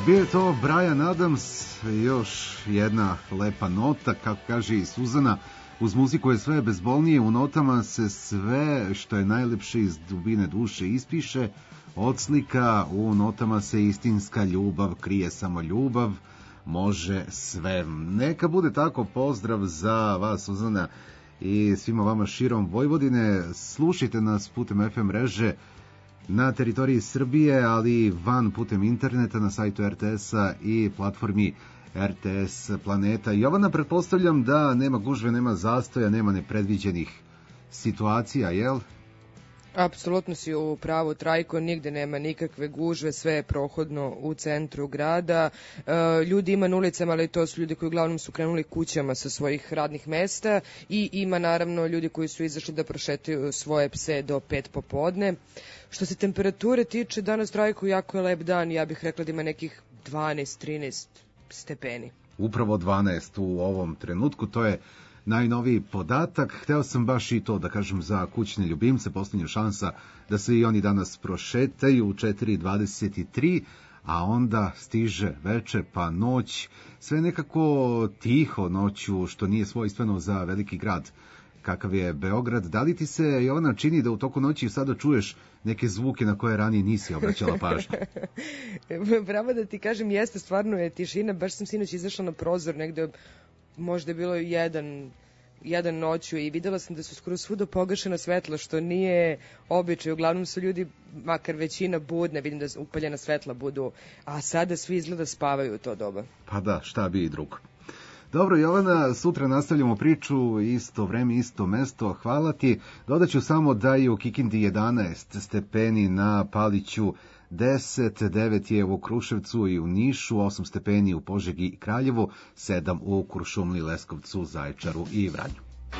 Bio je to Bryan Adams, još jedna lepa nota, kako kaže i Suzana, uz muziku je sve bezbolnije, u notama se sve što je najlepše iz dubine duše ispiše, odslika, u notama se istinska ljubav, krije samo ljubav, može sve. Neka bude tako, pozdrav za vas, Suzana, i svima vama širom Vojvodine. Slušajte nas putem F M mreže na teritoriji Srbije, ali van putem interneta na sajtu R T S-a i platformi R T S Planeta. Jovana, pretpostavljam da nema gužve, nema zastoja, nema nepredviđenih situacija, jel? Apsolutno si u pravu, Trajko, nigde nema nikakve gužve, sve je prohodno u centru grada. E, ljudi ima na ulicama, ali to su ljudi koji uglavnom su krenuli kućama sa svojih radnih mesta i ima naravno ljudi koji su izašli da prošetaju svoje pse do pet popodne. Što se temperature tiče, danas, Trajko, jako je lep dan, ja bih rekla da ima nekih dvanaest trinaest stepeni. Upravo dvanaest u ovom trenutku, to je najnoviji podatak. Hteo sam baš i to da kažem za kućne ljubimce, posljednja šansa da se i oni danas prošetaju u četiri dvadeset tri, a onda stiže veče pa noć, sve nekako tiho noću, što nije svojstveno za veliki grad kakav je Beograd. Da li ti se, Jovana, čini da u toku noći sada čuješ neke zvuke na koje ranije nisi obraćala pažnju? Pravo da ti kažem, jeste, stvarno je tišina, baš sam sinoć izašla na prozor, negde možda je bilo jedan, jedan noću i videla sam da su skoro svuda pogašena svetla, što nije običaj. Uglavnom su ljudi, makar većina, budne, vidim da upaljena svetla budu, a sada svi izgleda spavaju u to doba. Pa da, šta bi i drugo. Dobro, Jovana, sutra nastavljamo priču, isto vreme, isto mesto, hvala ti. Dodaću samo da je u Kikindi jedanaest stepeni, na Paliću deset, devet je u Kruševcu i u Nišu, osam stepeni u Požegi i Kraljevu, sedam u Kuršumliji, Leskovcu, Zaječaru i Vranju.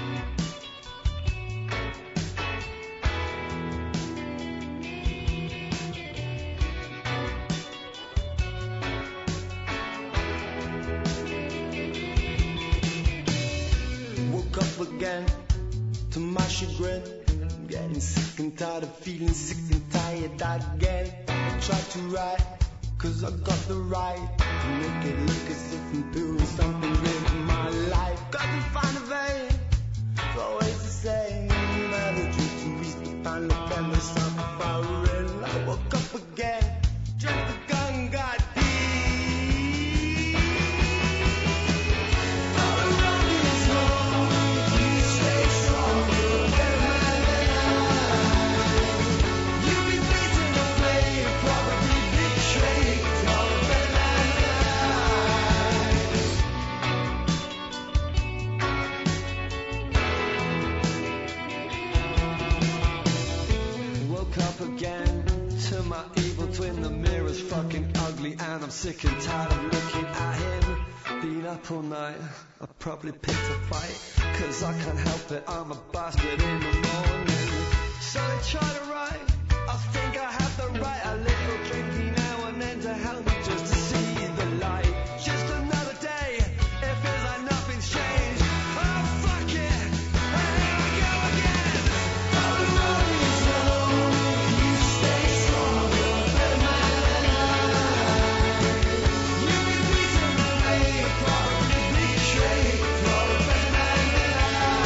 Woke up again to my chagrin. Getting sick and tired of feeling sick and tired again. I tried to write, cause I got the right to make it look as if I'm doing something with my life. Got to find a vein, it's always the same. Never dream to reach the final premise of the firing. I woke up again, drank the gun, got deep. All around me is home, you stay strong, you're better man than I. You've been beaten away, probably betrayed, you're better man than I. Woke up again to my evil twin. The mirror's fucking ugly and I'm sick and tired of looking at him. Been up all night, I probably picked a fight, cause I can't help it, I'm a bastard in the morning. So I try to write, I think I have the right, a little drinky now and then to help me just to see the light. Just another day, it feels like nothing's changed. Oh fuck it, and here I go again. All the road is long, you stay strong, you're a better man than I. You've been beaten away, probably betrayed, you're a better man than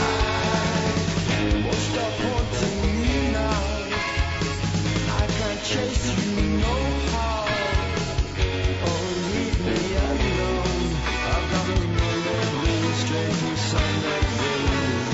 I. Won't stop haunting me now, I can't chase you no how. Oh, leave me alone, I've got to know really straight from Sunday blues.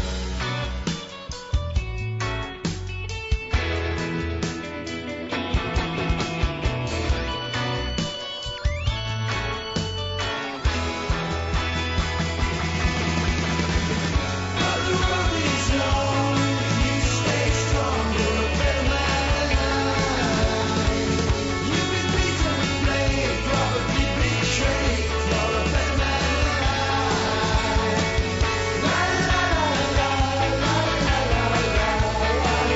All the road is long, you stay strong, you're a better man than I. You've been beaten and played, probably betrayed, you're a better man than I. La la la la la la la la la la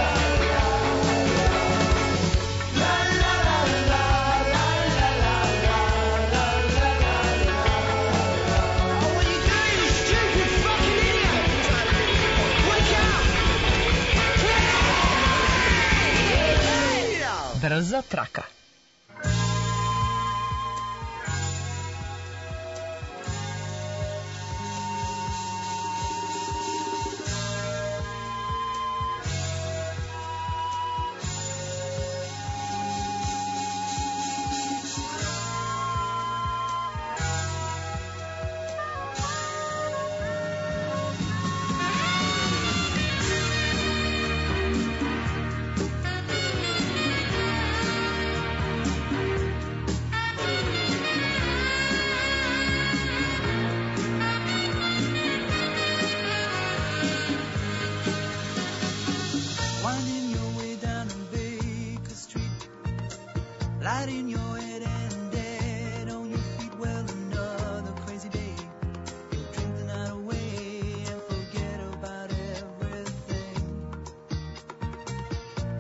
Oh, what you doing, you stupid fucking idiot? Wake up! Brza traka.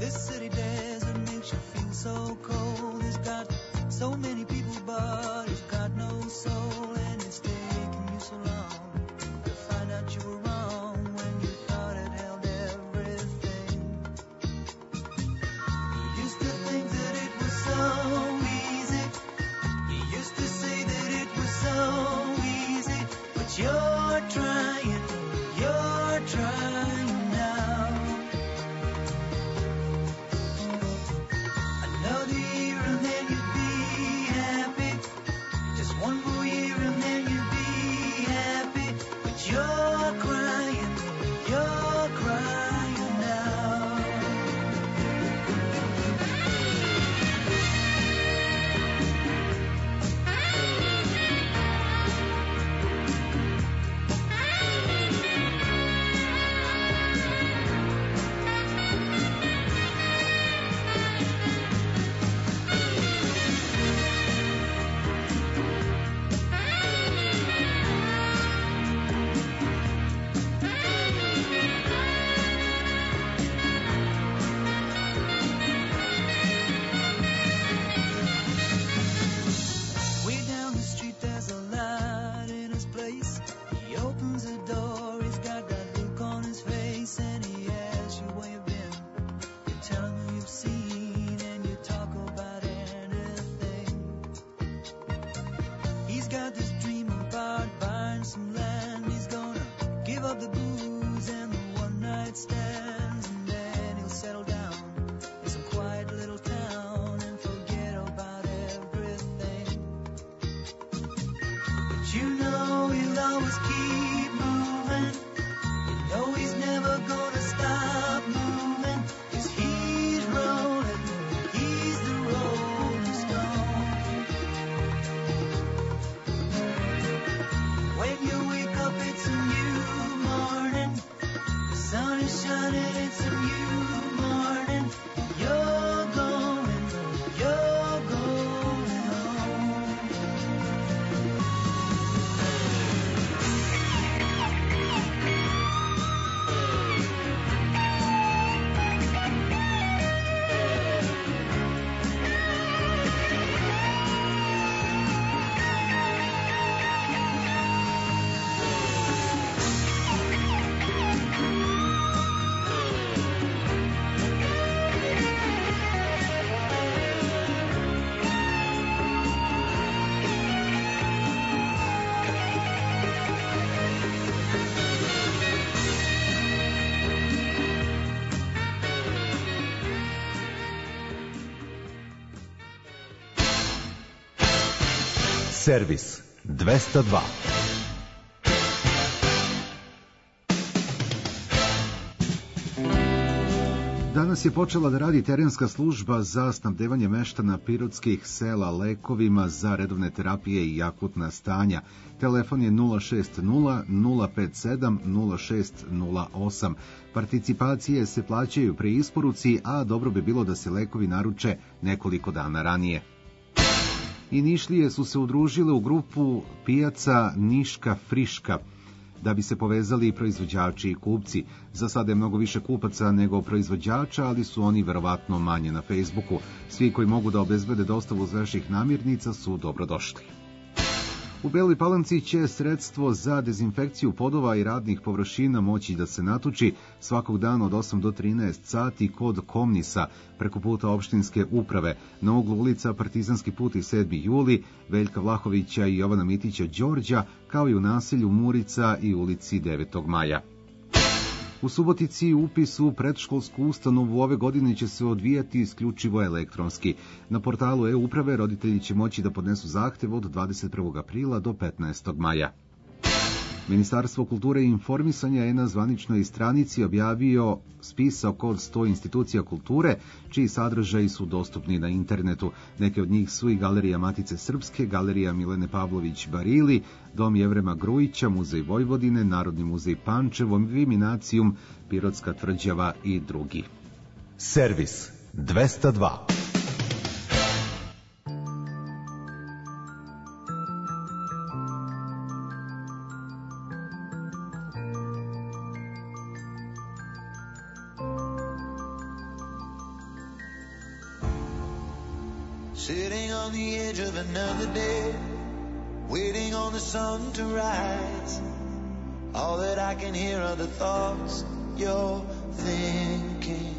This city desert makes you feel so cold. It's got so many people, but it's got no soul. And it's taken you so long to find out you were wrong when you thought it held everything. You used to think that it was so easy. You used to say that it was so easy. But you're trying, you're trying now. Another year and then you'd be happy. Just one more year and then you'd be happy. But you're crying, you're crying now. Way down the street there's a light in his place. He opens the door, he's got that look on his face, and he asks you where you've been. You tell him who you've seen, and you talk about anything. He's got this dream about buying some land. He's gonna give up the booze and the one night stands, and then he'll settle down in some quiet little town and forget about everything. But you know he'll always keep moving. You know he's never gonna stop moving. 'Cause he's rolling, he's the rolling stone. When you wake up it's a new morning. The sun is shining, it's a new morning. You're going, you're going home. Servis dvesta dva. Danas je počela da radi terenska služba za snabdevanje meštana pirotskih sela lekovima za redovne terapije i akutna stanja. Telefon je nula šest nula nula pet sedam nula šest nula osam. Participacije se plaćaju pri isporuci, a dobro bi bilo da se lekovi naruče nekoliko dana ranije. I Nišlije su se udružile u grupu pijaca Niška Friška da bi se povezali proizvođači i kupci. Za sada je mnogo više kupaca nego proizvođača, ali su oni verovatno manje na Facebooku. Svi koji mogu da obezbede dostavu sveših namirnica su dobrodošli. U Beloj Palanci će sredstvo za dezinfekciju podova i radnih površina moći da se natuči svakog dana od osam do trinaest sati kod Komnisa preko puta opštinske uprave na uglu ulica Partizanski put i sedmi juli, Veljka Vlahovića i Jovana Mitića Đorđa, kao i u naselju Murica i ulici devetog maja. U Subotici upis u predškolsku ustanovu ove godine će se odvijati isključivo elektronski. Na portalu e-uprave roditelji će moći da podnesu zahtev od dvadeset prvog aprila do petnaestog maja. Ministarstvo kulture i informisanja je na zvaničnoj stranici objavio spisak od sto institucija kulture, čiji sadržaji su dostupni na internetu. Neke od njih su i Galerija Matice Srpske, Galerija Milene Pavlović Barili, Dom Jevrema Grujića, Muzej Vojvodine, Narodni muzej Pančevo, Viminacijum, Pirotska tvrđava i drugi. Servis dvesta dva. Sitting on the edge of another day, waiting on the sun to rise. All that I can hear are the thoughts you're thinking.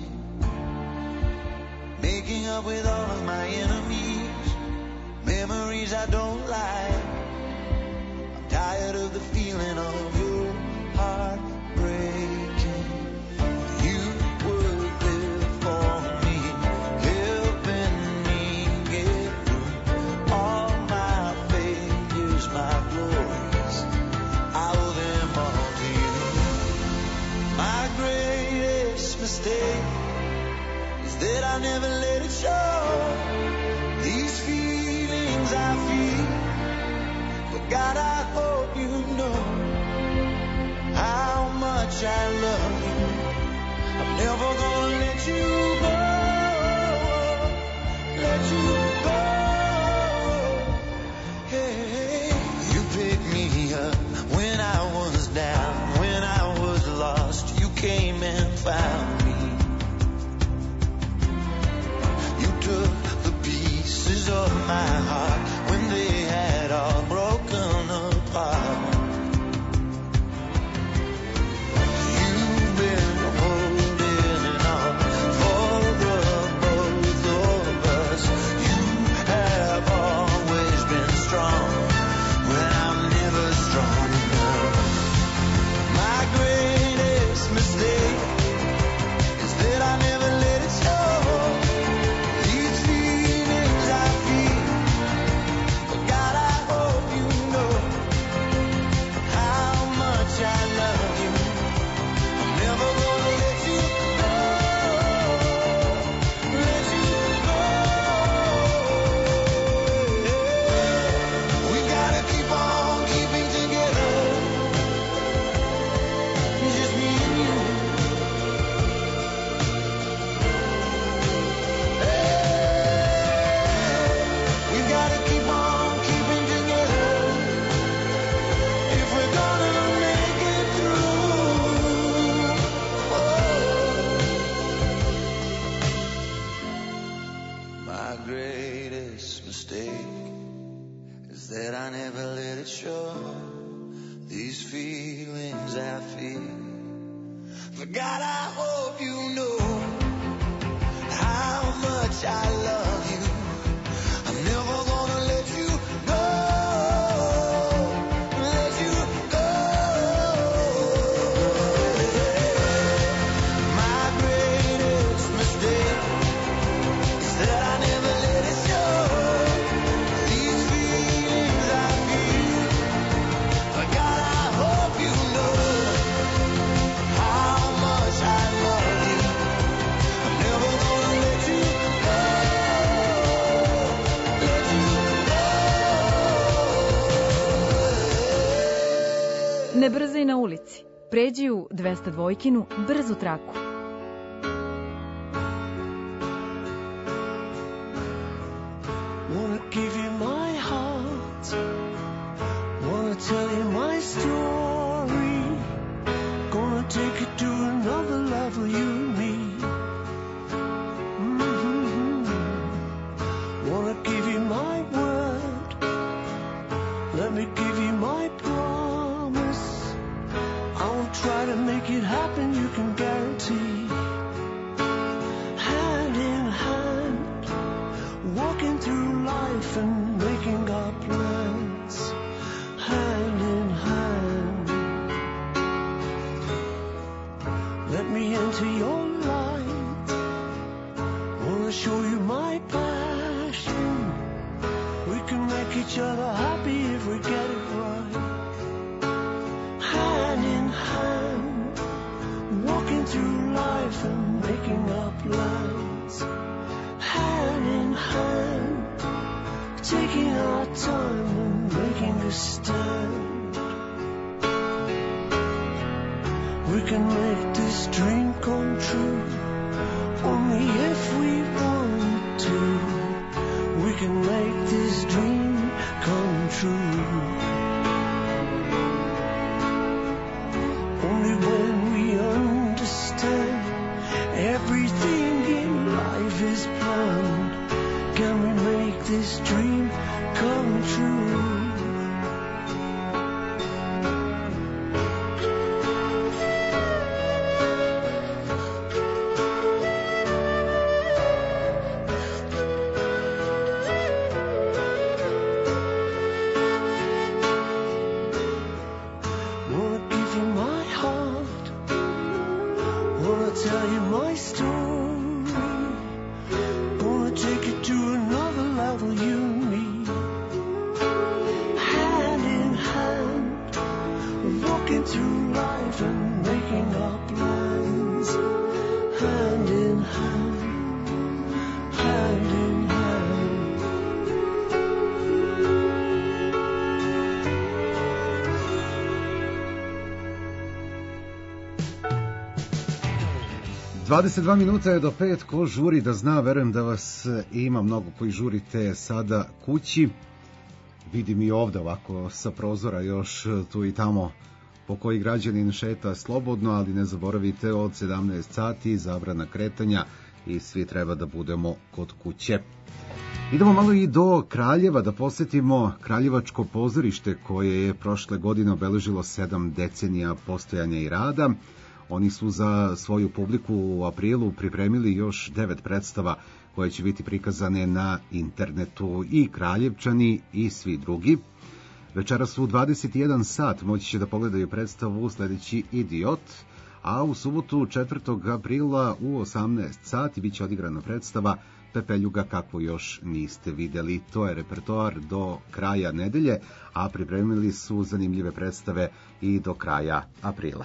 Making up with all of my enemies, memories I don't like. I'm tired of the feeling of your heart breaking. You were there for me, helping me get through all my failures, my glories. I owe them all to you. My greatest mistake is that I never let it show. These feelings I feel, but God, I hope you know how much I love you. I'm never gonna let you go, let you go. Hey, you picked me up when I was down, when I was lost. You came and found me. You took the pieces of my heart when they had all broken apart. You've been holding on for the both of us. You have always been strong when I'm never strong enough. My greatest mistake is that I never let it show. These feelings I feel, but God, I hope you know how much I love you. I'm never gonna let you go, let you go. We gotta keep on keeping together, just me and you. We gotta keep on keeping together if we're gonna make it through. My greatest mistake is that I never let it show. These feelings I feel, but God, I hope you know how much I love you. I'm never gonna let you go, let you go. My greatest mistake is that I never let it show. These feelings I feel, but God, I hope you know how much I love you. I'm never gonna let you go, let you Ne brzaj na ulici. Pređi u dvesta dvojkinu brzu traku. Wanna give you my heart, wanna tell you my story, gonna take it to another level, you and me. Mhm. Wanna give you my word, let me give you my promise. I will try to make it happen, you can guarantee. Hand in hand, walking through life and making our plans, hand in hand. Let me into your light, wanna show you my passion. We can make each other happy if we get it right. Hand in hand, walking through life and making our plans, hand in hand, taking our time and making a stand. We can make this dream come true, only if we want to. We can make this dream come true, only when we understand everything in life is planned. Can we make this dream come true. Wanna give you my heart, wanna tell you my story, wanna take you to another level, you and me, hand in hand, walking through life and making our plans, hand in hand, hand in hand. dvadeset dva minuta je do pet, ko žuri da zna, verujem da vas ima mnogo koji žurite sada kući. Vidim i ovde ovako sa prozora još tu i tamo po koji građanin šeta slobodno, ali ne zaboravite od sedamnaest sati zabrana kretanja i svi treba da budemo kod kuće. Idemo malo i do Kraljeva da posetimo Kraljevačko pozorište koje je prošle godine obeležilo sedam decenija postojanja i rada. Oni su za svoju publiku u aprilu pripremili još devet predstava koje će biti prikazane na internetu, i Kraljevčani i svi drugi. Večeras u dvadeset jedan sat moći će da pogledaju predstavu sledeći Idiot, a u subotu četvrtog aprila u osamnaest sati biće odigrana predstava Pepeljuga kakvu još niste videli. To je repertoar do kraja nedelje, a pripremili su zanimljive predstave i do kraja aprila.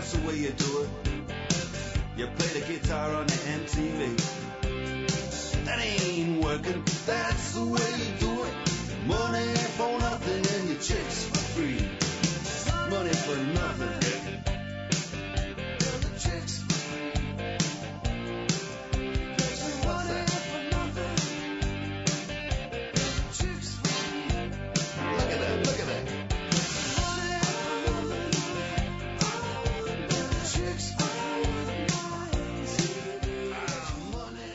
that's the way you do it. You play the guitar on the M T V. That ain't working, that's the way you do it. Money for nothing and your chicks for free. Money for nothing. The chicks for free. Money for nothing. Chicks for free. Look at that, look at that. Money for nothing. Chicks for free. Money.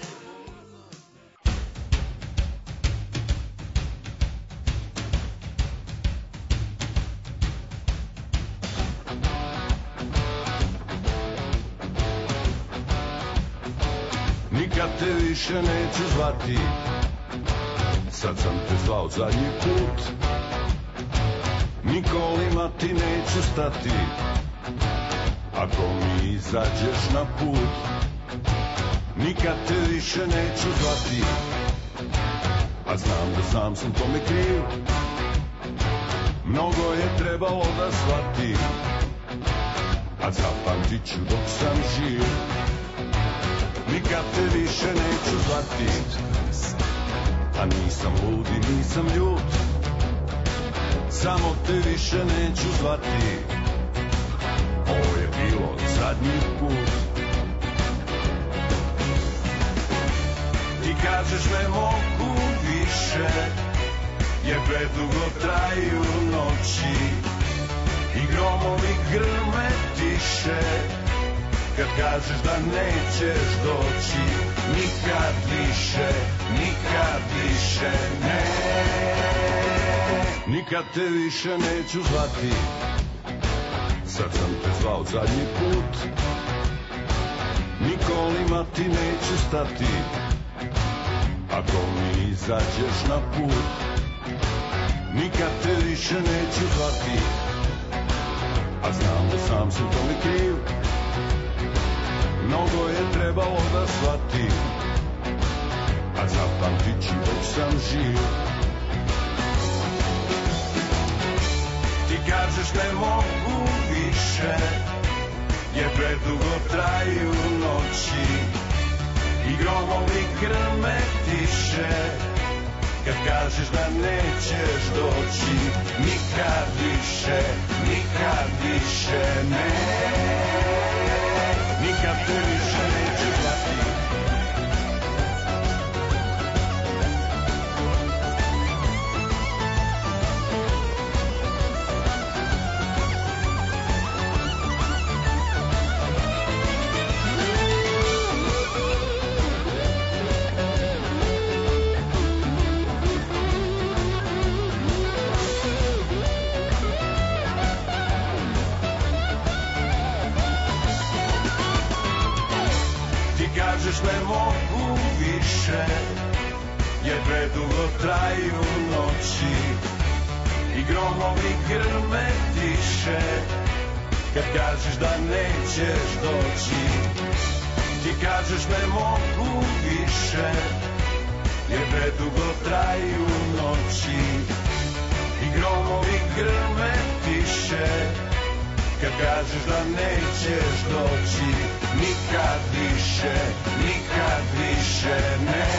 Nikad te više neću zvati, sad sam te zvao zadnji put. Nikolima ti neću stati, ako mi izađeš na put. Nikad te više neću zvati, a znam da sam sam tome kriv. Mnogo je trebalo da shvatim, a zapamtit ću dok sam živ. Nikad te više neću zvati, a nisam lud i nisam ljut. Samo te više neću zvati, ovo je bilo zadnji put. Ti kažeš ne mogu više, jer predugo traju noći i gromovi grme tiše. Kad kažeš da nećeš doći, nikad više, nikad više, ne. Nikad te više neću zvati, sad sam te zvao zadnji put. Nikolima ti neću stati, ako mi izađeš na put. Nikad te više neću zvati, a znam da sam sam tome kriv. Mnogo je trebalo da shvatim, a zapamtit ću dok sam živ. Ti kažeš ne mogu više, jer predugo traju noći i gromovi grme tiše. Kad kažeš da nećeš doći, nikad više, nikad više, ne. Nikad te više neću zvati. Kažeš ne mogu više, jer predugo traju noći i gromovi grme tiše. Kad kažeš da nećeš doći, ti kažeš ne mogu više, jer predugo traju noći i gromovi grme tiše. Kad kažeš da nećeš doći, nikad više, nikad više, ne.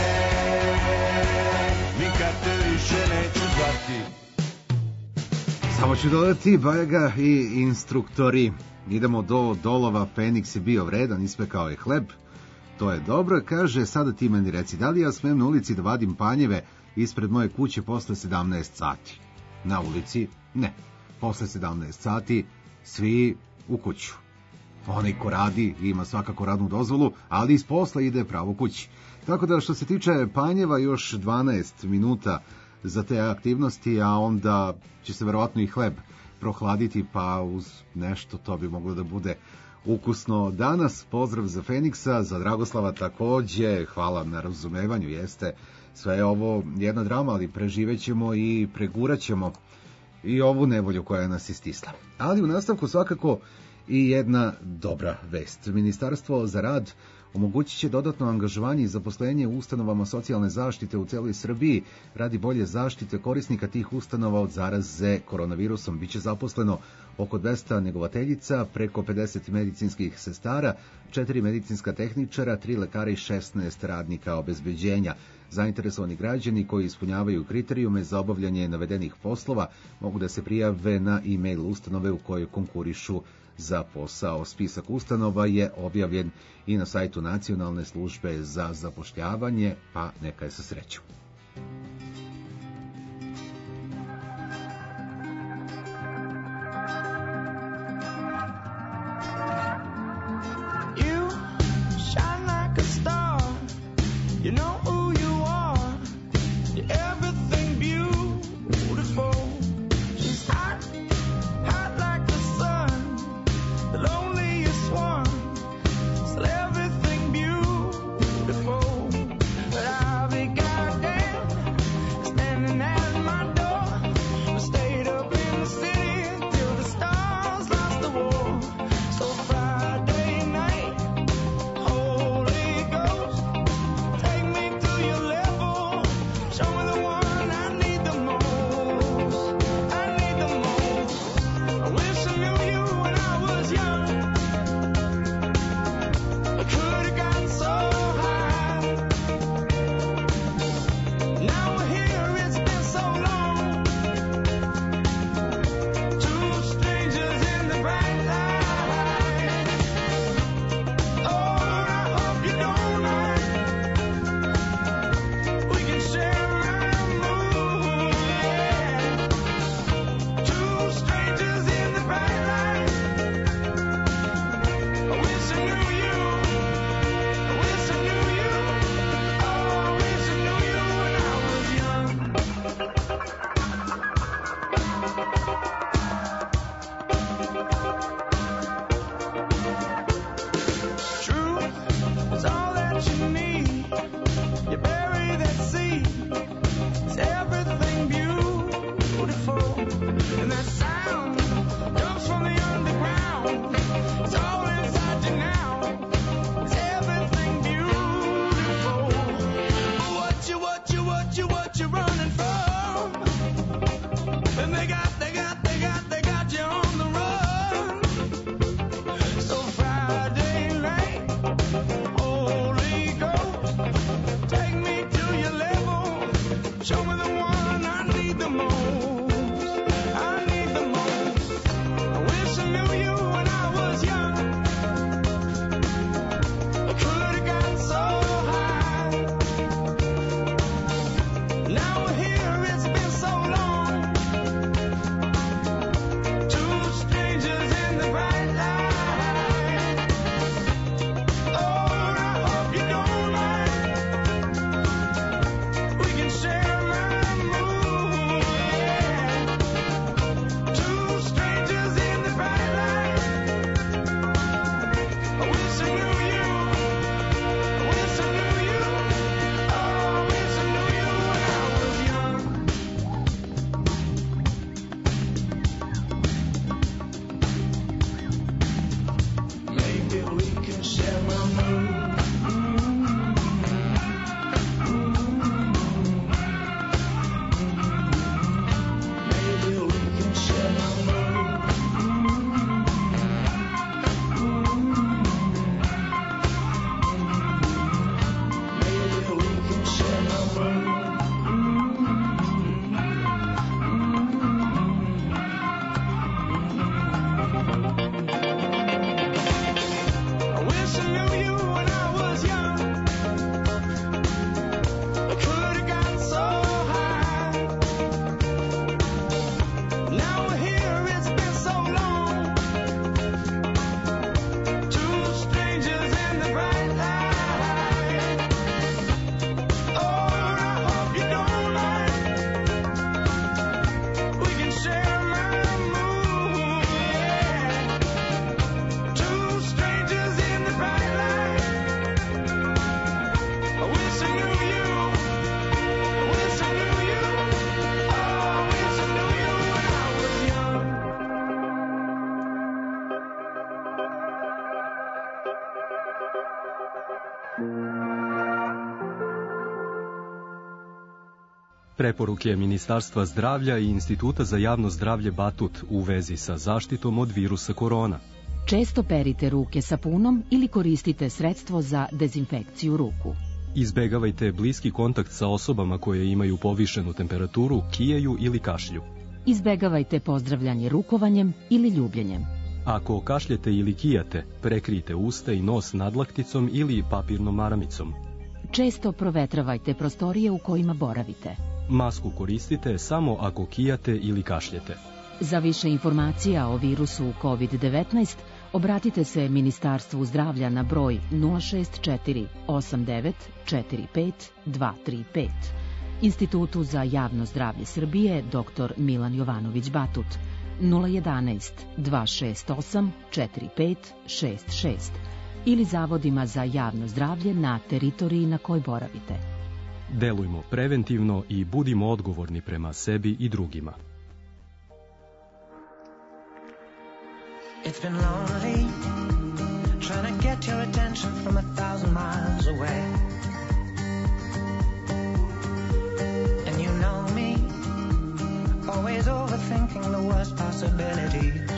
Nikad te više neću zvati. Samo ću dodati Bajaga i Instruktori. Idemo do Dolova, Feniks je bio vredan, ispekao je hleb. To je dobro, kaže, sada ti meni reci, da li ja smem na ulici da vadim panjeve ispred moje kuće posle sedamnaest sati? Na ulici ne. Posle sedamnaest sati svi u kuću. Onaj ko radi ima svakako radnu dozvolu, ali iz posla ide pravo kući. Tako da što se tiče panjeva, još dvanaest minuta za te aktivnosti, a onda će se verovatno i hleb prohladiti, pa uz nešto to bi moglo da bude ukusno danas. Pozdrav za Feniksa, za Dragoslava takođe, hvala na razumevanju, jeste sve je ovo jedna drama, ali preživećemo i preguraćemo i ovu nevolju koja nas istisla. Ali u nastavku svakako i jedna dobra vest. Ministarstvo za rad Omogućit će dodatno angažovanje i zaposlenje u ustanovama socijalne zaštite u celoj Srbiji radi bolje zaštite korisnika tih ustanova od zaraze koronavirusom. Biće zaposleno oko dvesta negovateljica, preko pedeset medicinskih sestara, četiri medicinska tehničara, tri lekara i šesnaest radnika obezbeđenja. Zainteresovani građani koji ispunjavaju kriterijume za obavljanje navedenih poslova mogu da se prijave na e-mail ustanove u kojoj konkurišu za posao. Spisak ustanova je objavljen i na sajtu Nacionalne službe za zapošljavanje, pa neka je sa srećom. You shine like a star. You know who you are. You're everything beautiful. She's hot, hot like the sun, the loneliest one. Still everything beautiful. But I'll be goddamn Preporuke Ministarstva zdravlja i Instituta za javno zdravlje Batut u vezi sa zaštitom od virusa korona. Često perite ruke sapunom ili koristite sredstvo za dezinfekciju ruku. Izbegavajte bliski kontakt sa osobama koje imaju povišenu temperaturu, kijeju ili kašlju. Izbegavajte pozdravljanje rukovanjem ili ljubljenjem. Ako kašljete ili kijate, prekrijte usta i nos nadlakticom ili papirnom maramicom. Često provetravajte prostorije u kojima boravite. Masku koristite samo ako kijate ili kašljete. Za više informacija o virusu kovid devetnaest obratite se Ministarstvu zdravlja na broj nula šest četiri osam devet četiri pet dva tri pet, Institutu za javno zdravlje Srbije dr Milan Jovanović Batut nula jedanaest dva šest osam četiri pet šest šest ili zavodima za javno zdravlje na teritoriji na kojoj boravite. Delujmo preventivno i budimo odgovorni prema sebi i drugima. It's been lonely trying to get your attention from a thousand miles away. And you know me, always overthinking the worst possibilities.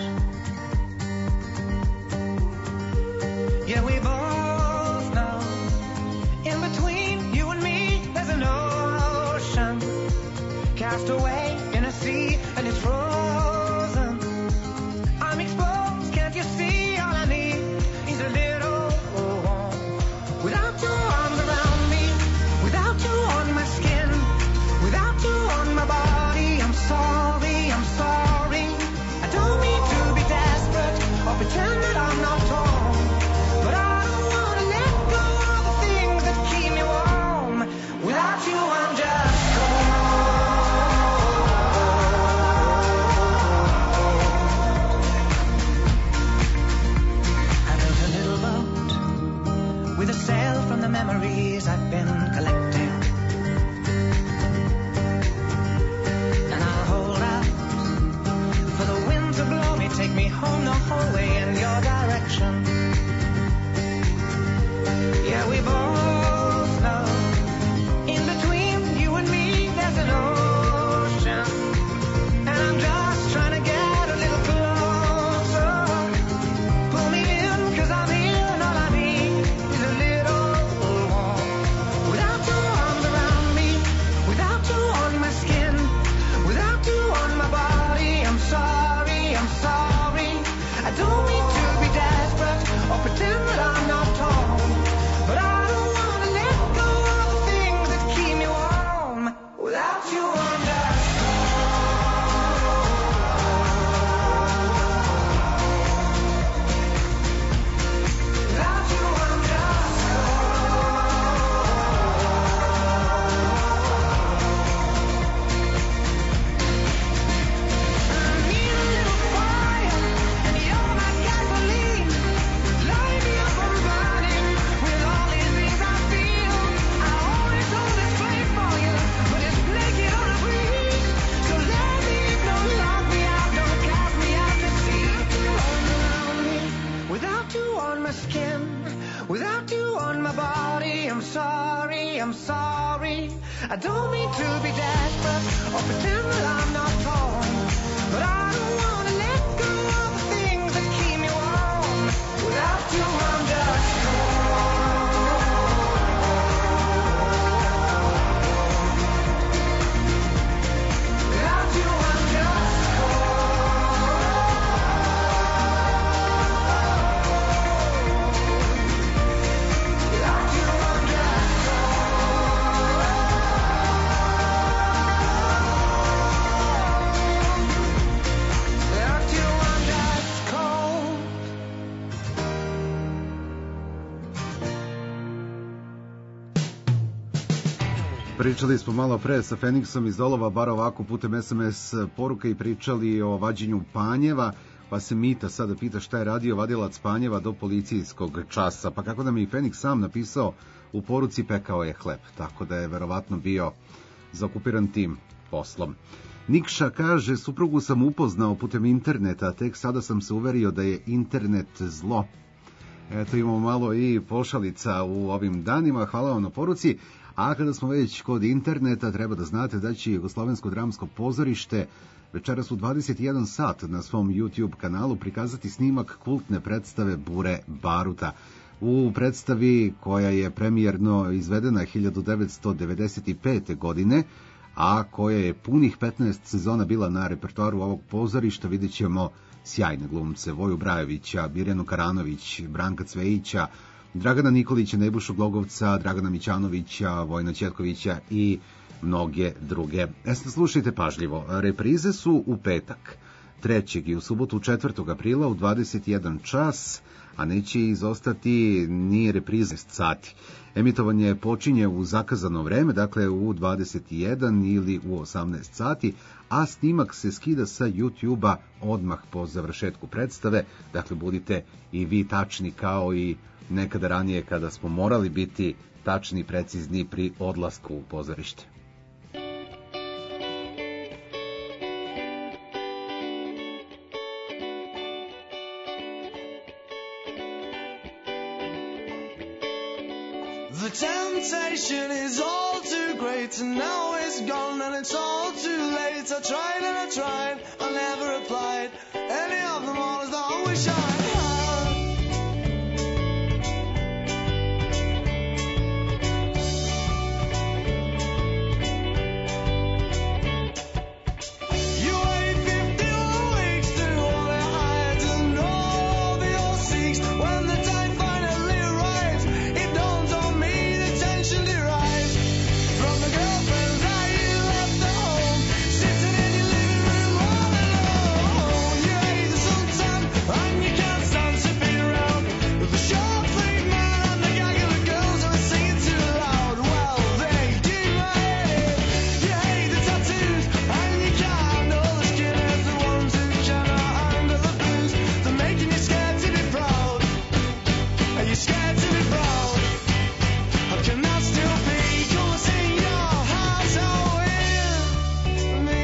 Yeah, we both know in between you and me there's an ocean cast away in a sea and it's frozen. I'm exposed, can't you see? All I need is a little warmth. Without your arms around me, without you on my skin, without you on my body, I'm sorry, I'm sorry. I don't mean to be desperate or pretend that I'm not torn, but I don't want to let go of the things that keep me warm. Without you, I'm just cold. I built a little boat with a sail from the memories I've been collecting, and I'll hold out for the wind to blow me, take me home the whole way in your direction. Yeah, we both know in between you and me there's an ocean, and I'm just trying to get a little closer. Pull me in, cause I'm here and all I need is a little warmth. Without your arms around me, without you on my skin, without you on my body, I'm sorry, I'm sorry. I don't mean to be desperate or pretend that I'm not torn, but I don't want to let go of the things that keep me warm. Without you, I'm just without you, I'm just I need a little fire, and you're my gasoline. Light me up, I'm burning with all these things I feel. I always hold this flame for you, but it's naked on a breeze. So let me in, don't lock me out, don't cast me out to sea. Arms around me, without you on my skin, without you on my body, I'm sorry, I'm sorry. I don't mean to be desperate or pretend that I'm not torn, but I don't want to let go of the things that keep me warm. Without you, I'm just without you, I'm just without you, I'm just without you, I'm just cold. Pričali smo malo pre sa Feniksom iz Dolova, bar ovako putem es em es poruka, i pričali o vađenju panjeva, pa se Mita sada pita šta je radio vadilac panjeva do policijskog časa. Pa kako da mi Feniks sam napisao u poruci, pekao je hleb, tako da je verovatno bio zaokupiran tim poslom. Nikša kaže, suprugu sam upoznao putem interneta, a tek sada sam se uverio da je internet zlo. Eto, imamo malo i pošalica u ovim danima, hvala vam na poruci. A kada smo već kod interneta, treba da znate da će Jugoslovensko dramsko pozorište večeras u dvadeset jedan sat na svom YouTube kanalu prikazati snimak kultne predstave Bure Baruta. U predstavi koja je premijerno izvedena hiljadu devetsto devedeset pete. godine, a koja je punih petnaest sezona bila na repertoaru ovog pozorišta, vidjet ćemo sjajne glumce Voju Brajovića, Mirjanu Karanović, Branka Cvejića, Dragana Nikolića, Nebušu Glogovca, Dragana Mićanovića, Vojna Ćetkovića i mnoge druge. Jeste, slušajte pažljivo. Reprize su u petak trećeg i u subotu četvrtog aprila u dvadeset jedan čas, a neće izostati ni reprize sati. Emitovanje počinje u zakazano vreme, dakle u dvadeset jedan ili u osamnaest sati, a snimak se skida sa YouTube-a odmah po završetku predstave, dakle budite i vi tačni kao i nekada ranije kada smo morali biti tačni i precizni pri odlasku u pozorište. The temptation is all too great, and now it's gone and it's all too late. I tried and I tried, I never applied any of them all as I wish I had. You wait fifty-one weeks to all the hides and all the old seeks. When the time finally arrives, it dawns on me the tension derives from the girlfriends that you left at home, sitting in your living room all alone. You hate the sunshine and you can't stand to be around the short sleeve man and the gag of the girls who are singing too loud. Well, they do my head. You hate the tattoos and you can't handle the skinheads, the ones who cannot handle the blues. They're making you scared to be proud. Are you scared to be proud? How can that still be? Come and sing your heart out with me.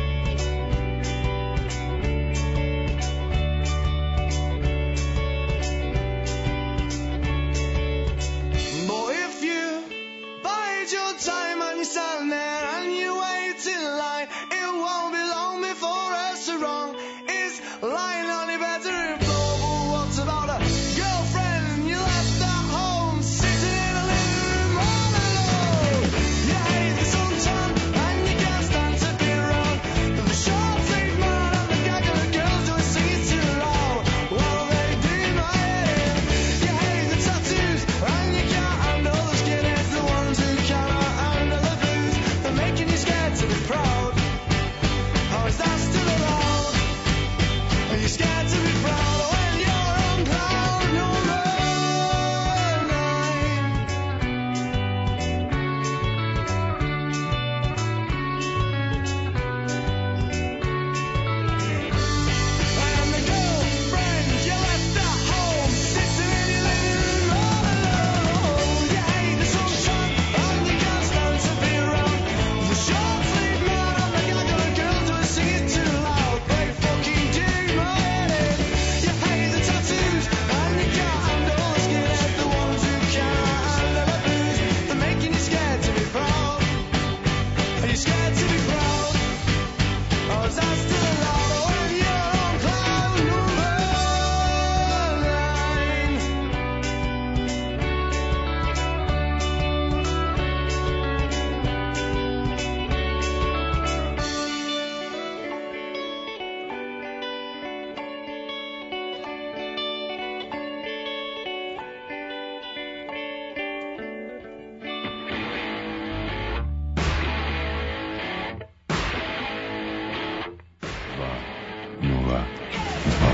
But if you bide your time and you stand there and you wait in line, it won't be long before us are wrong is lying on your bedroom floor. But what about a girlfriend you left at home, sitting in a living room all alone? You hate the sunshine and you can't stand to be around the short sleeve man and the gag of the girls who are singing too loud. Well, they do my head in. You hate the tattoos and you can't handle the skinheads, the ones who cannot handle the blues. They're making you scared to be proud. How is that still allowed? Are you scared to be proud when you're on cloud number nine? And the girlfriend you left at home, sitting in your living room all alone. You hate the sunshine and you can't stand to be around the short sleeve man and the gag of the girls who are singing too loud. They fucking do my head in. You hate the tattoos and you can't handle the skinheads, the ones who cannot handle the blues. They're making you scared to be proud. Are you scared to be proud? Or is that still allowed when you're on cloud number nine? Nula dva.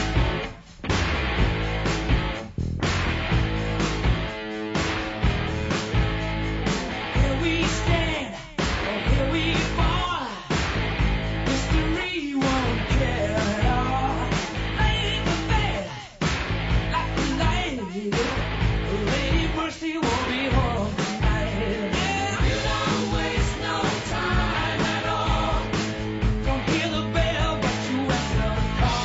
Here we stand, or here we fall. History won't care at all. Lady the bed, like the lady. Lady Mercy won't be home tonight. Yeah, you don't waste no time at all. Don't hear the bell, but you answer the call.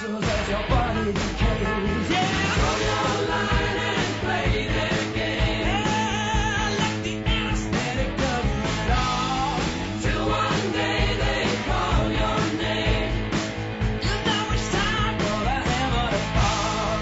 muscles as your body decays. Yeah, hold your line and play their game. Yeah, let the anesthetic dub it all. Till one day they call your name. You know it's time for the hammer to fall.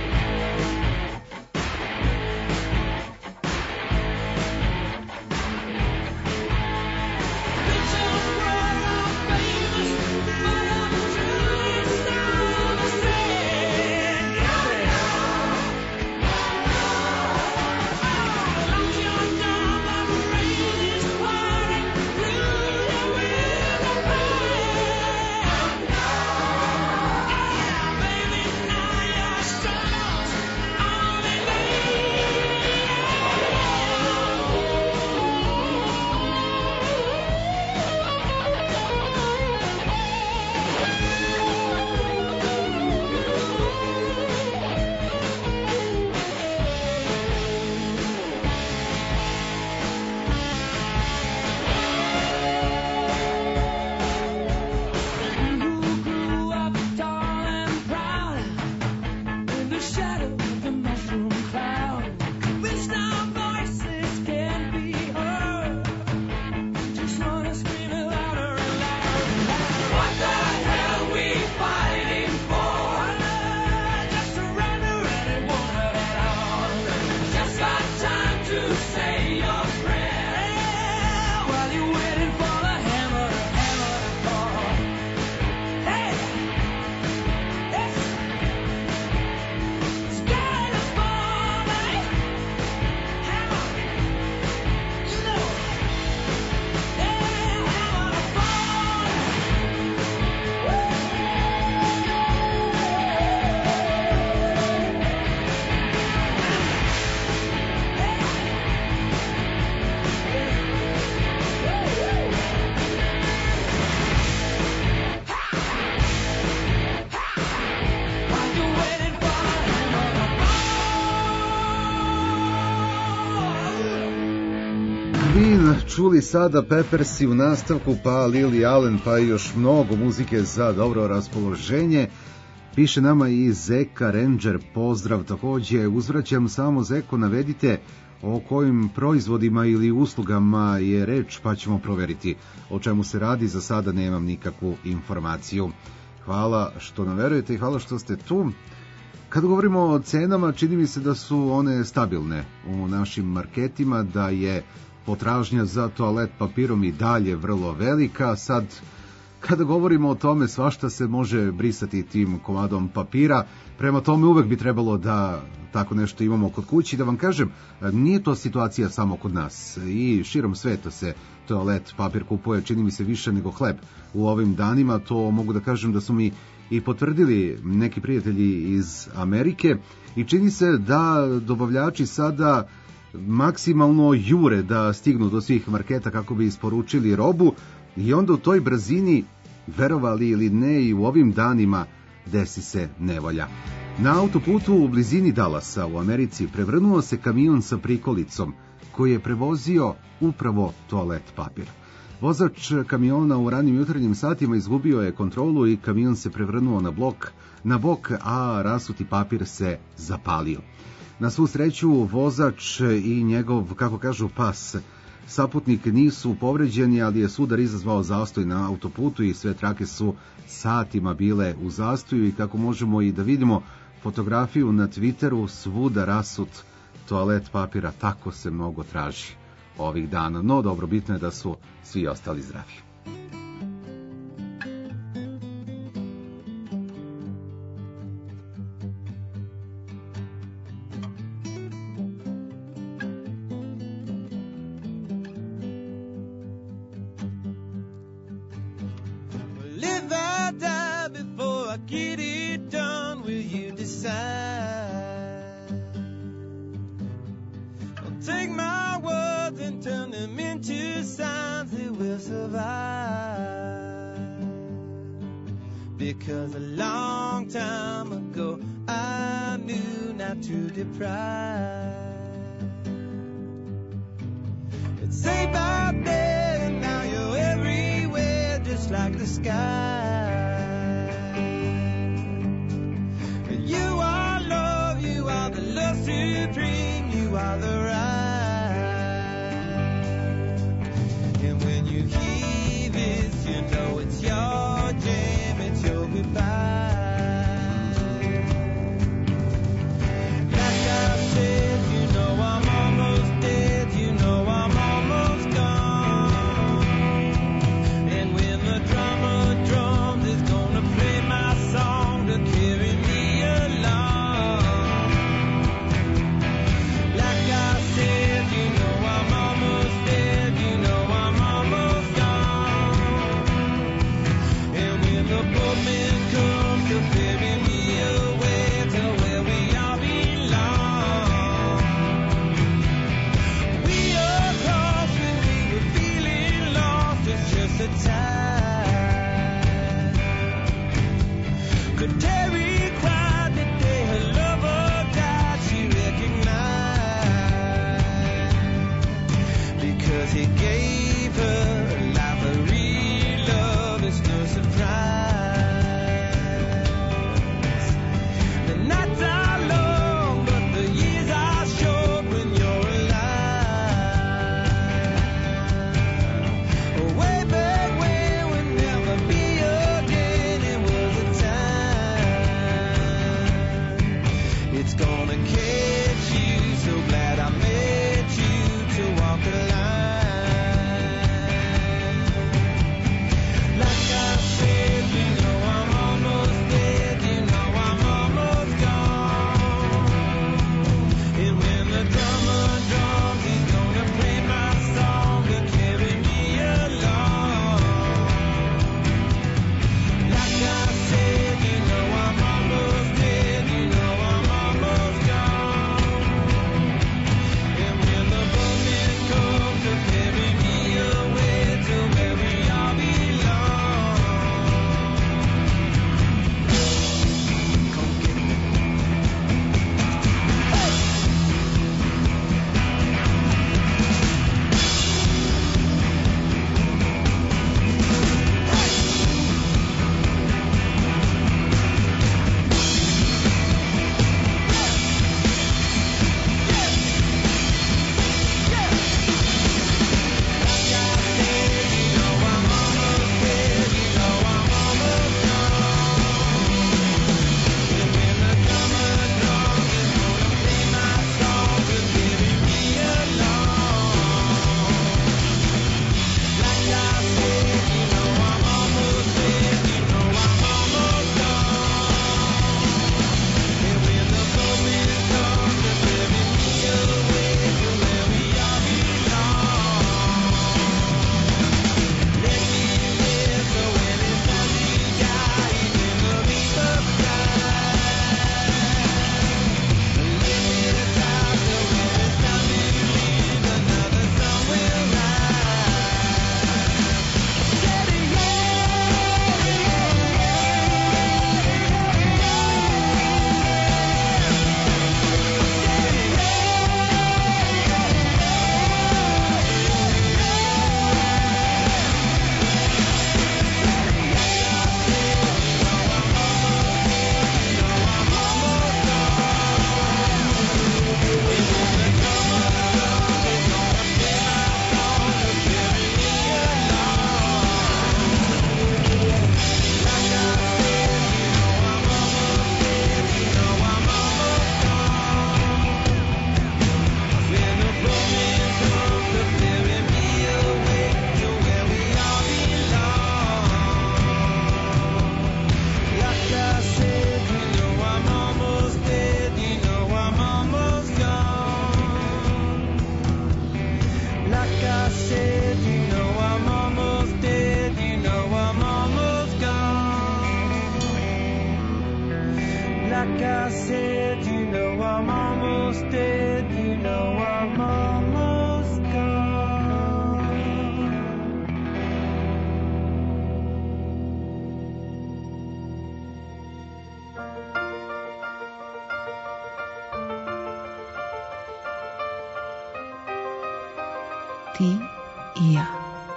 Čuli sada Peppersi u nastavku, pa Lily Allen, pa i još mnogo muzike za dobro raspoloženje. Piše nama i Zeka Ranger, pozdrav takođe. Uzvraćam samo, Zeko, navedite o kojim proizvodima ili uslugama je reč, pa ćemo proveriti o čemu se radi. Za sada nemam nikakvu informaciju. Hvala što nam verujete i hvala što ste tu. Kad govorimo o cenama, čini mi se da su one stabilne u našim marketima, da je potražnja za toalet papirom i dalje vrlo velika. Sad, kada govorimo o tome, svašta se može brisati tim komadom papira, prema tome uvek bi trebalo da tako nešto imamo kod kući. Da vam kažem, nije to situacija samo kod nas, i širom sveta se toalet papir kupuje, čini mi se, više nego hleb u ovim danima. To mogu da kažem da su mi i potvrdili neki prijatelji iz Amerike, i čini se da dobavljači sada maksimalno jure da stignu do svih marketa kako bi isporučili robu, i onda u toj brzini, verovali ili ne, i u ovim danima desi se nevolja. Na autoputu u blizini Dallasa u Americi prevrnuo se kamion sa prikolicom koji je prevozio upravo toalet papir. Vozač kamiona u ranim jutarnjim satima izgubio je kontrolu i kamion se prevrnuo na blok, na bok, a rasuti papir se zapalio. Na svu sreću, vozač i njegov, kako kažu, pas saputnik nisu povređeni, ali je sudar izazvao zastoj na autoputu i sve trake su satima bile u zastoju, i kako možemo i da vidimo fotografiju na Twitteru, svuda rasut toalet papira, tako se mnogo traži ovih dana. No, dobro, bitno je da su svi ostali zdravi. Because a long time ago I knew not to deprive. It's safe out there and now you're everywhere, just like the sky. your dream, you are the right. And when you hear this, you know it's your jam, it's your goodbye. Like I said, you know I'm almost dead, you know I'm almost gone. And when the drummer drums is gonna play my song to carry me along. Like I said, you know I'm almost dead, you know I'm almost gone. And when the boatman comes to ferry me away to where we all belong. We are crossed when we were feeling lost, it's just a time. Could Terry cried the day her lover died, she recognized. Because he gave her life, a real love, it's no surprise. The nights are long, but the years are short when you're alive. Way back when we'll never be again, it was a time. It's gonna catch you, so glad I met you to walk the line. Like I said, you know I'm almost dead, you know I'm almost gone. And when the drummer drums, he's gonna play my song to carry me along. Like I said, you know I'm almost dead, you know I'm almost gone. And when the boatman comes to carry me away to where we all belong. Come get me. Like I said, you know I'm almost dead, you know I'm almost gone. Ti i ja.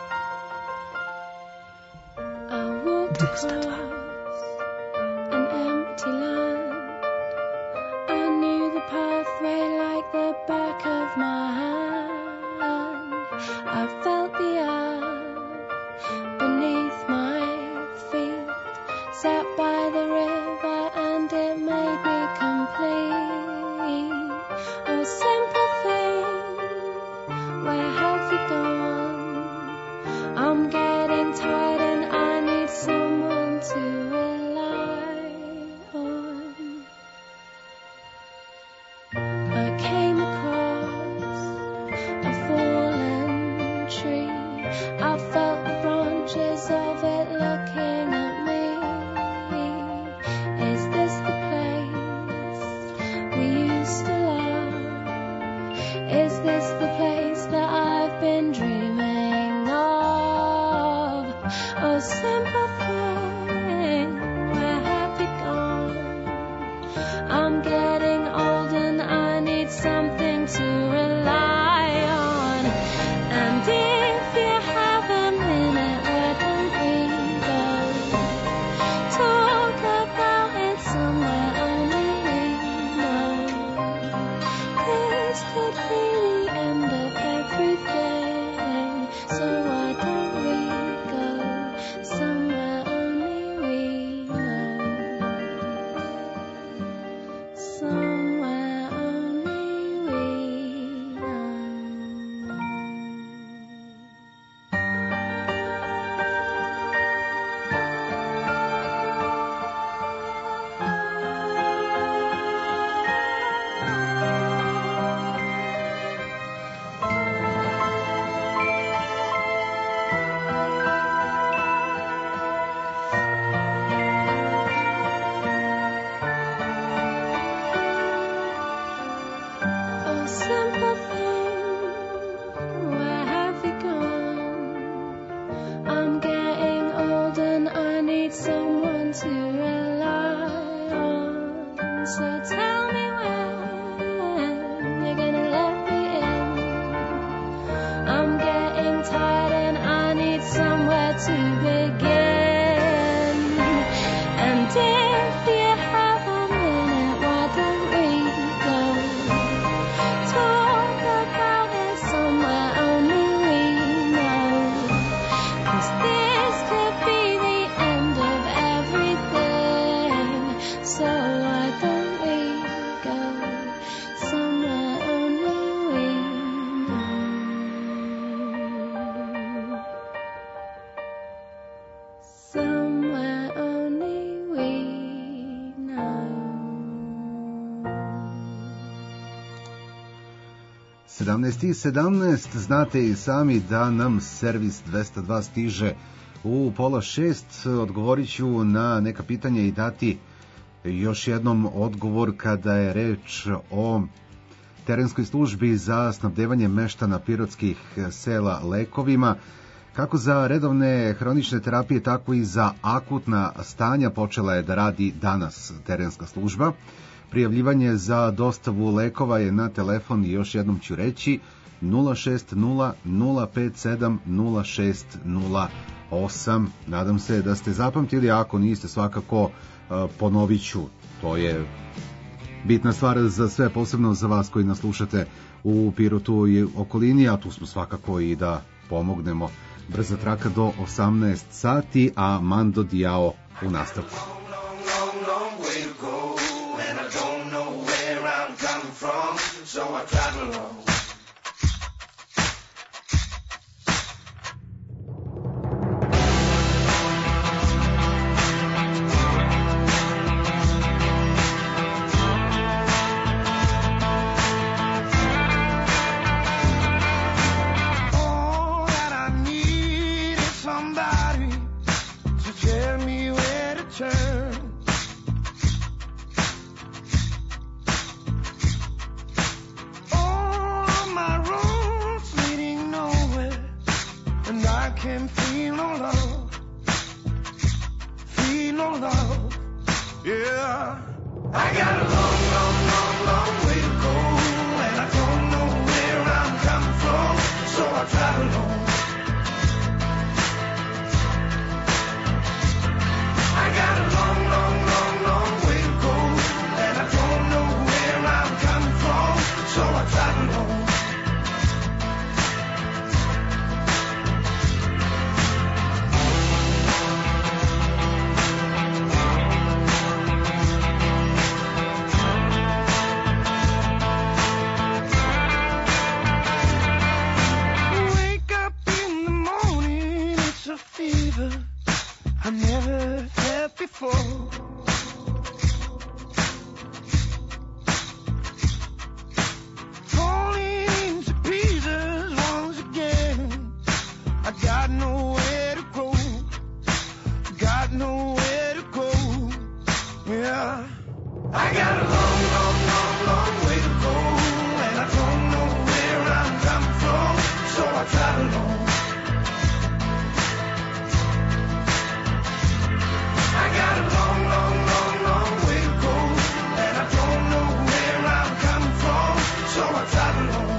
I walked dvesta dva. across an empty land. I knew the pathway like by the river and it made me complete. Oh, simple thing, where have you gone? I'm getting tired and I need someone to rely on. I came across a fallen tree. I felt the branches of it looking at me. Is this the place we used to love? Is this the place that I've been dreaming of? Oh, simple thing, where have you gone? I'm getting old and I need something to rely on. And if you have a minute, where don't we go? Talk about it somewhere only we know. This could be the end of everything, so why don't we go somewhere only we know? Somewhere only we know. Oh, simple thing, where have you gone? I'm getting old and I need someone to rely on. So tell me when you're gonna let me in. I'm getting tired and I need somewhere to begin. And if you have a minute, why don't we go? Talk about it somewhere only we know. 'Cause this could be the end of everything, so why don't we go somewhere only we know? Somewhere only we know. sedamnaest i sedamnaest, znate i sami da nam servis dvesta dva stiže u pola šest. Odgovorit ću na neka pitanja i dati još jednom odgovor kada je reč o terenskoj službi za snabdevanje meštana pirotskih sela lekovima. Kako za redovne hronične terapije, tako i za akutna stanja počela je da radi danas terenska služba. Prijavljivanje za dostavu lekova je na telefon, još jednom ću reći, nula šest nula nula pet sedam nula šest nula osam. Nadam se da ste zapamtili, ako niste svakako uh, ponovit ću. To je bitna stvar za sve, posebno za vas koji nas slušate u Pirotu i okolini, a tu smo svakako i da pomognemo. Brza traka do osamnaest sati, a Mando Diao u nastavku. So I travel along. All that I need is somebody to tell me where to turn. Can feel no love, feel no love, yeah. I got a long, long, long, long way to go, and I don't know where I'm coming from, so I travel on. I got a long, long, long, long way to go, and I don't know where I'm coming from, so I travel on. Yeah, I got a long, long, long, long way to go, and I don't know where I'm coming from, so I travel on. I got a long, long, long, long way to go, and I don't know where I'm coming from, so I travel on.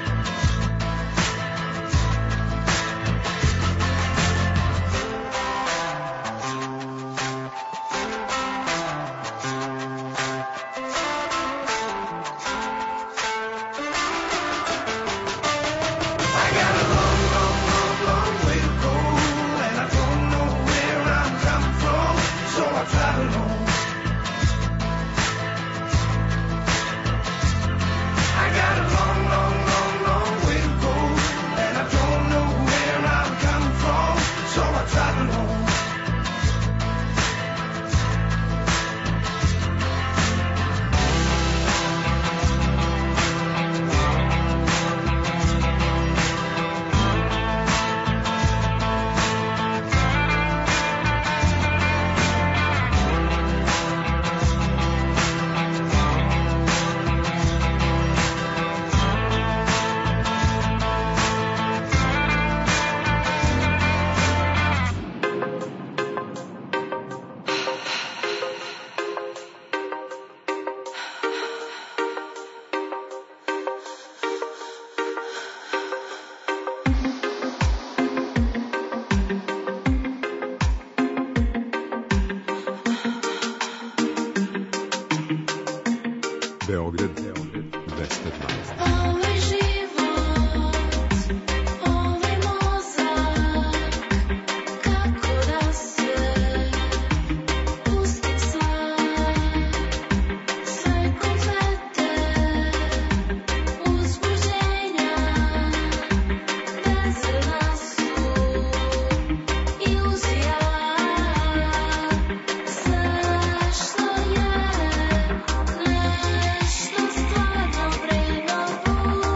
Beograd dvesta dvanaest. Ovaj život, ovaj mozak, kako da se pustim sam, sve komplete uzbuđenja, bezredna su iluzija, sve što je nešto stvarno vredno bude.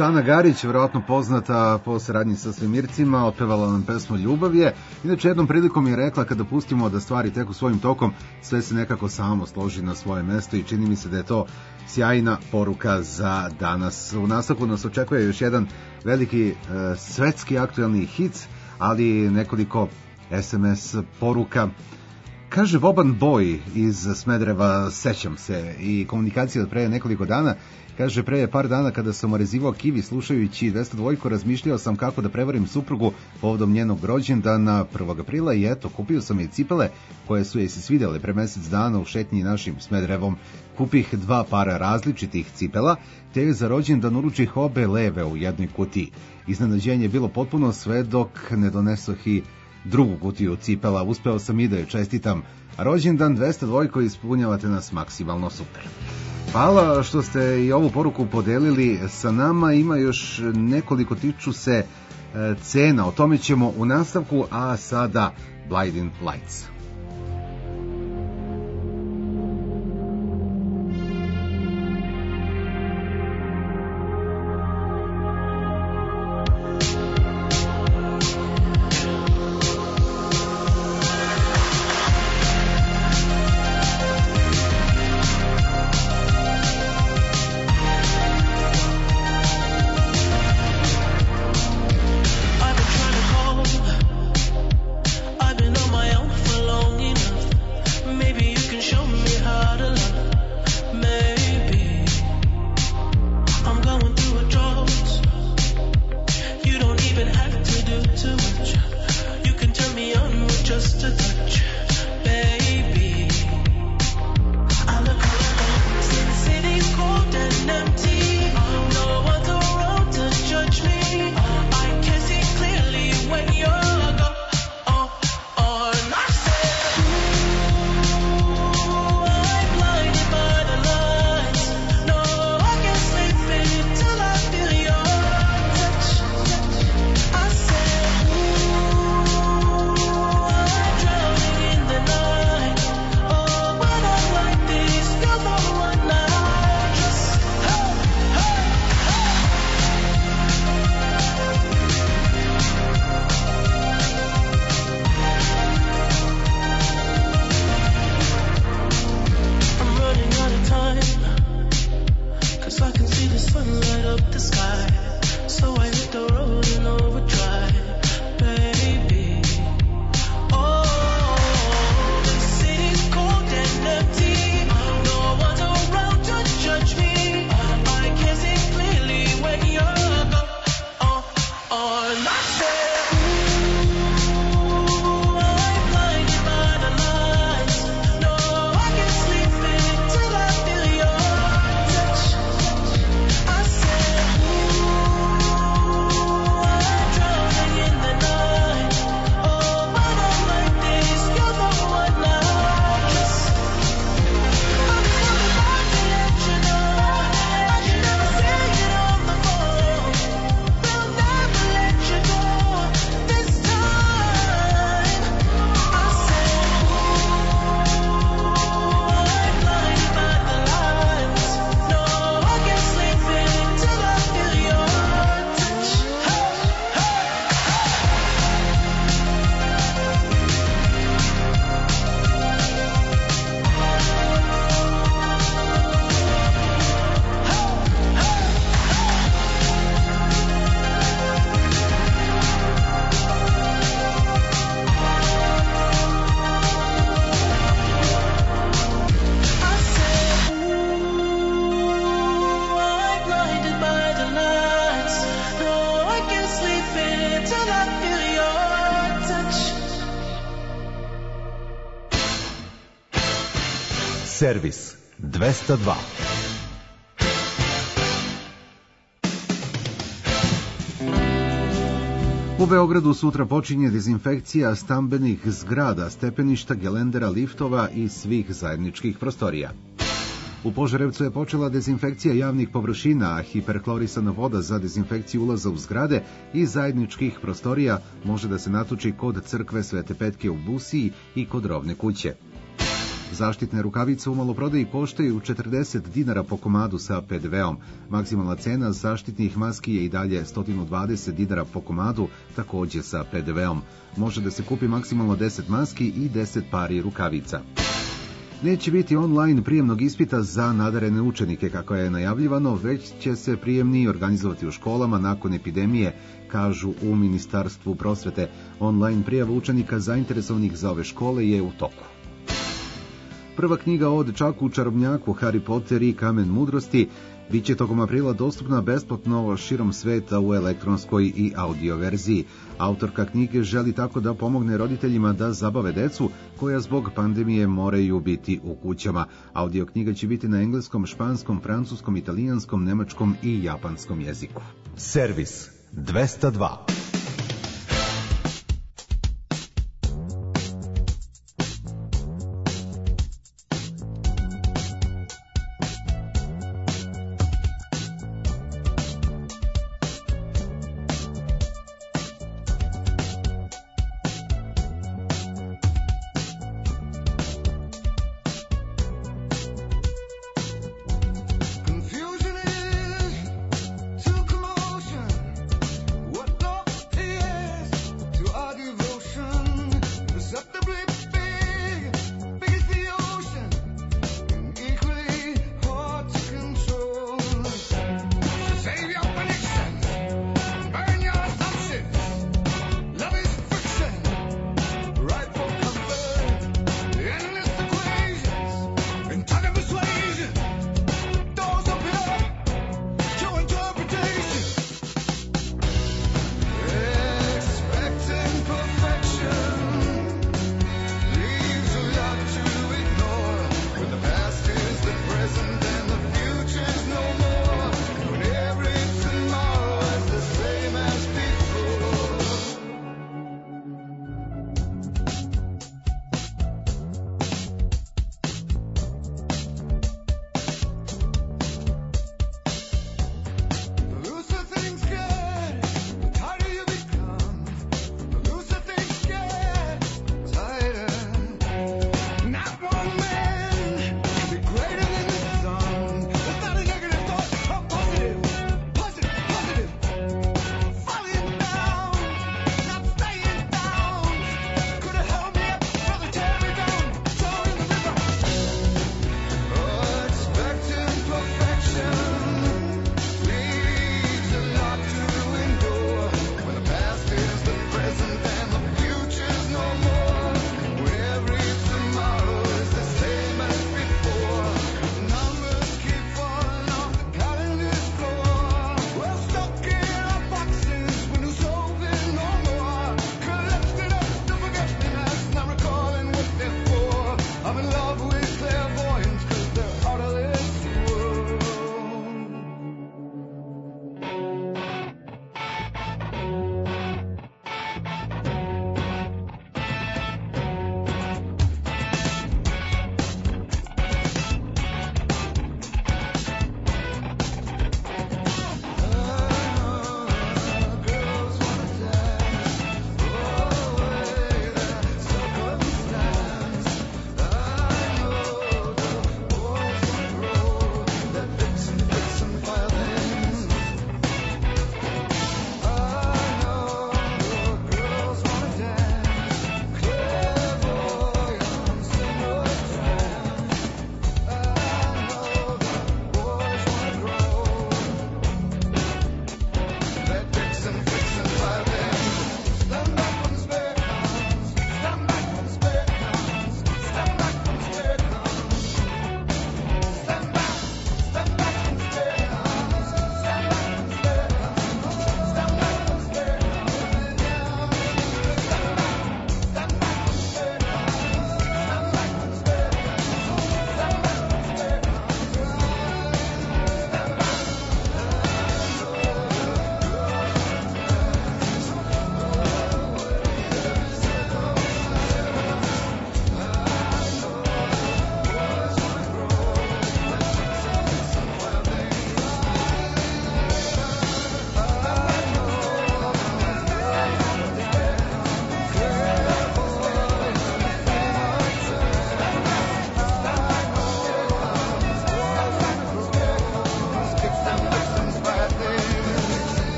Sana Garić, verovatno poznata po saradnji sa Svemircima, otpevala nam pesmu Ljubav je. Inače, jednom prilikom je rekla kada pustimo da stvari teku svojim tokom, sve se nekako samo složi na svoje mesto i čini mi se da je to sjajna poruka za danas. U nastavku nas očekuje još jedan veliki e, svetski aktuelni hit, ali nekoliko es em es poruka. Kaže Voban Boj iz Smedereva, sećam se, i komunikacija od pre nekoliko dana. Kaže, pre par dana kada sam orezivao kivi slušajući dvesta dva, razmišljao sam kako da prevarim suprugu povodom njenog rođendana prvog aprila i eto, kupio sam je cipele koje su je se svidjele pre mesec dana u šetnji našim Smederevom. Kupih dva para različitih cipela, te je za rođendan uručih obe leve u jednoj kutiji. Iznenađenje je bilo potpuno sve dok ne donesoh i drugu kutiju cipela. Uspeo sam i da je čestitam rođendan dvesta dva koji ispunjavate nas maksimalno super. Hvala što ste i ovu poruku podelili sa nama. Ima još nekoliko, tiču se e, cena, o tome ćemo u nastavku, a sada Blinding Lights. Servis dvesta dva. U Beogradu sutra počinje dezinfekcija stambenih zgrada, stepeništa, gelendera, liftova i svih zajedničkih prostorija. U Požarevcu je počela dezinfekcija javnih površina, a hiperklorisana voda za dezinfekciju ulaza u zgrade i zajedničkih prostorija može da se natoči kod crkve Svete Petke u Busiji i kod Rovne kuće. Zaštitne rukavice u maloprodaji koštaju četrdeset dinara po komadu sa pe de veom. Maksimalna cena zaštitnih maski je i dalje sto dvadeset dinara po komadu, takođe sa pe de veom. Može da se kupi maksimalno deset maski i deset pari rukavica. Neće biti online prijemnog ispita za nadarene učenike, kako je najavljivano, već će se prijemni organizovati u školama nakon epidemije, kažu u Ministarstvu prosvete. Online prijava učenika zainteresovanih za ove škole je u toku. Prva knjiga o dečaku čarobnjaku Harry Potter i Kamen mudrosti biće tokom aprila dostupna besplatno širom sveta u elektronskoj i audio verziji. Autorka knjige želi tako da pomogne roditeljima da zabave decu koja zbog pandemije moraju biti u kućama. Audio knjiga će biti na engleskom, španskom, francuskom, italijanskom, nemačkom i japanskom jeziku. Servis dvesta dva. Confusion is to commotion what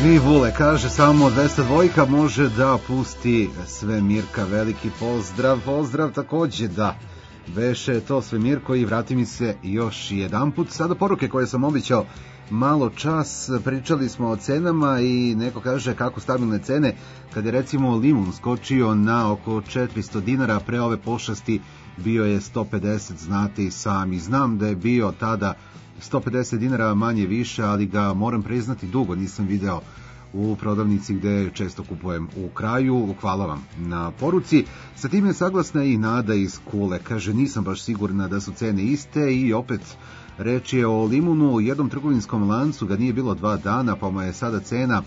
I Vule kaže samo dvesta dva može da pusti Svemirka, veliki pozdrav, pozdrav takođe da beše to Svemirko i vrati mi se još jedan put. Sada poruke koje sam običao malo čas, pričali smo o cenama i neko kaže kako stabilne cene, kad je recimo limun skočio na oko četiristo dinara, pre ove pošasti bio je sto pedeset, znate i sami. Znam da je bio tada sto pedeset dinara manje više, ali ga moram priznati dugo nisam video u prodavnici gde često kupujem u kraju. Hvala vam na poruci. Sa tim je saglasna i Nada iz Kule. Kaže, nisam baš sigurna da su cene iste i opet reč je o limunu. U jednom trgovinskom lancu ga nije bilo dva dana, pa mu je sada cena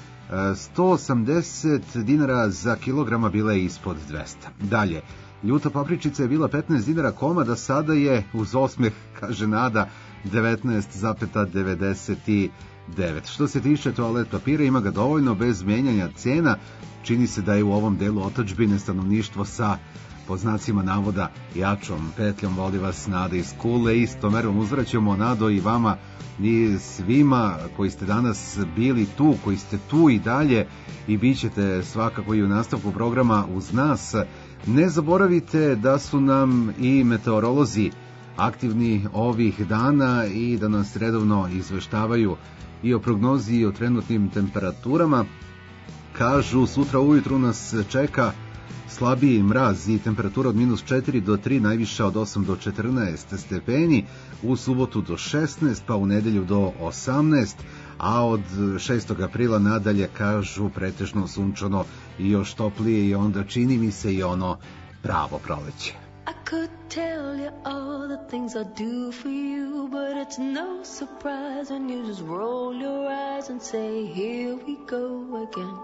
sto osamdeset dinara za kilograma, bila je ispod dvesta. Dalje, ljuta papričica je bila petnaest dinara komada, sada je uz osmeh, kaže Nada, devetnaest zarez devedeset devet. Što se tiče toalet papira, ima ga dovoljno bez menjanja cena. Čini se da je u ovom delu otadžbine stanovništvo sa, po znacima navoda, jačom petljom. Voli vas Nada iz Kule. Istom merom uzvraćamo, Nado, i vama i svima koji ste danas bili tu, koji ste tu i dalje i bit ćete svakako i u nastavku programa uz nas. Ne zaboravite da su nam i meteorolozi aktivni ovih dana i da nas redovno izveštavaju i o prognozi i o trenutnim temperaturama. Kažu, sutra ujutru nas čeka slabiji mraz i temperatura od minus četiri do tri, najviša od osam do četrnaest stepeni, u subotu do šesnaest, pa u nedelju do osamnaest, a od šestog aprila nadalje, kažu, pretežno sunčano i još toplije, i onda čini mi se i ono pravo proleće. I could tell you all the things I do for you, but it's no surprise when you just roll your eyes and say, here we go again.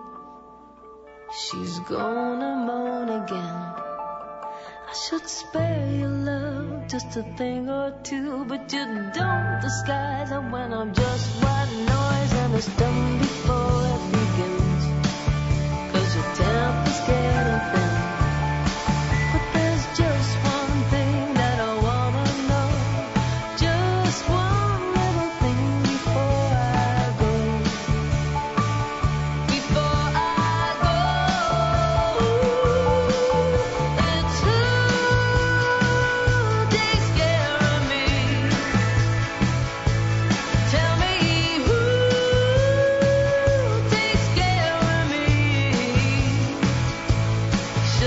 She's gonna moan again. I should spare your love just a thing or two, but you don't disguise it when I'm just white noise and it's done before it begins. 'Cause your temper's getting thin. But there's just one thing that I wanna know, just one little thing before I go. Before I go, it's who takes care of me. Tell me who takes care of me.